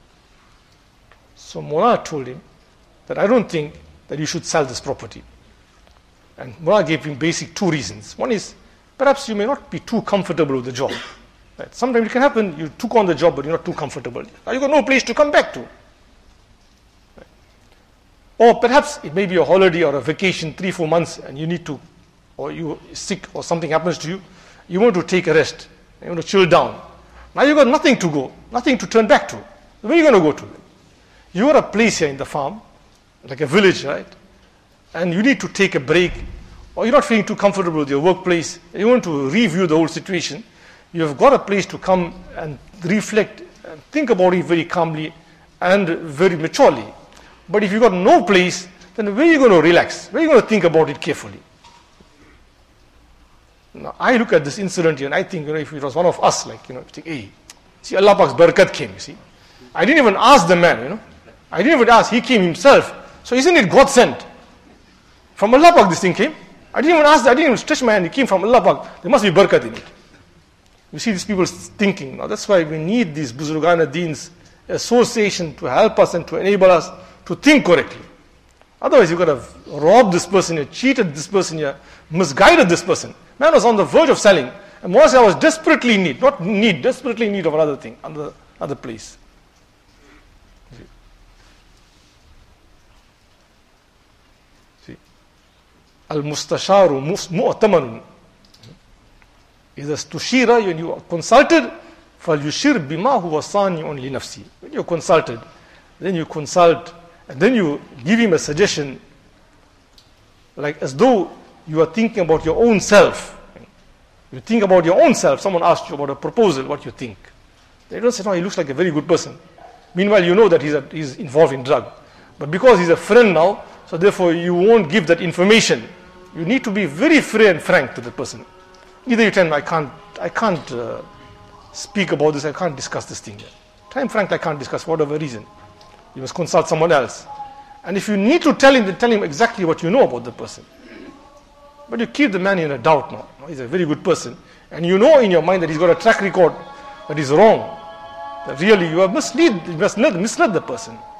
So Mullah told him that I don't think that you should sell this property. And Mullah gave him basic two reasons. One is, perhaps you may not be too comfortable with the job. Right? Sometimes it can happen, you took on the job, but you're not too comfortable. Now you've got no place to come back to. Right? Or perhaps it may be a holiday or a vacation, three, four months, and you need to, or you're sick or something happens to you, you want to take a rest, you want to chill down. Now you've got nothing to go, nothing to turn back to. Where are you going to go to? You've got a place here in the farm, like a village, right? And you need to take a break, or you're not feeling too comfortable with your workplace, and you want to review the whole situation. You've got a place to come and reflect and think about it very calmly and very maturely. But if you've got no place, then where are you going to relax? Where are you going to think about it carefully? Now, I look at this incident here and I think, you know, if it was one of us, like, you know, think, hey, see, Allah Pak's barakat came, you see. I didn't even ask the man, you know. I didn't even ask, he came himself. So isn't it God sent? From Allah Pak this thing came. I didn't even ask, I didn't even stretch my hand, it came from Allah Pak. There must be barakat in it. You see these people thinking. Now that's why we need these Buzurgan Deen's association to help us and to enable us to think correctly. Otherwise you could have robbed this person here, cheated this person here, misguided this person. Man was on the verge of selling. And Mullah said, I was desperately in need, not need, desperately in need of another thing, another, another place. See. Al-mustasharu mu'tamanun. إذا استشير, when you are consulted, فَلْيُشِرْ بِمَا هُوَ صَانِعٌ لِنَفْسِهِ. When you're consulted, then you consult, and then you give him a suggestion, like as though you are thinking about your own self. You think about your own self. Someone asked you about a proposal, what you think. They don't say, no, he looks like a very good person. Meanwhile, you know that he's, a, he's involved in drug. But because he's a friend now, so therefore you won't give that information. You need to be very free and frank to the person. Either you tell him, I can't, I can't uh, speak about this, I can't discuss this thing. Tell him, frank, I can't discuss for whatever reason. You must consult someone else. And if you need to tell him, then tell him exactly what you know about the person. But you keep the man in a doubt now. He's a very good person. And you know in your mind that he's got a track record that is wrong. That really you have misled, you must misled the person.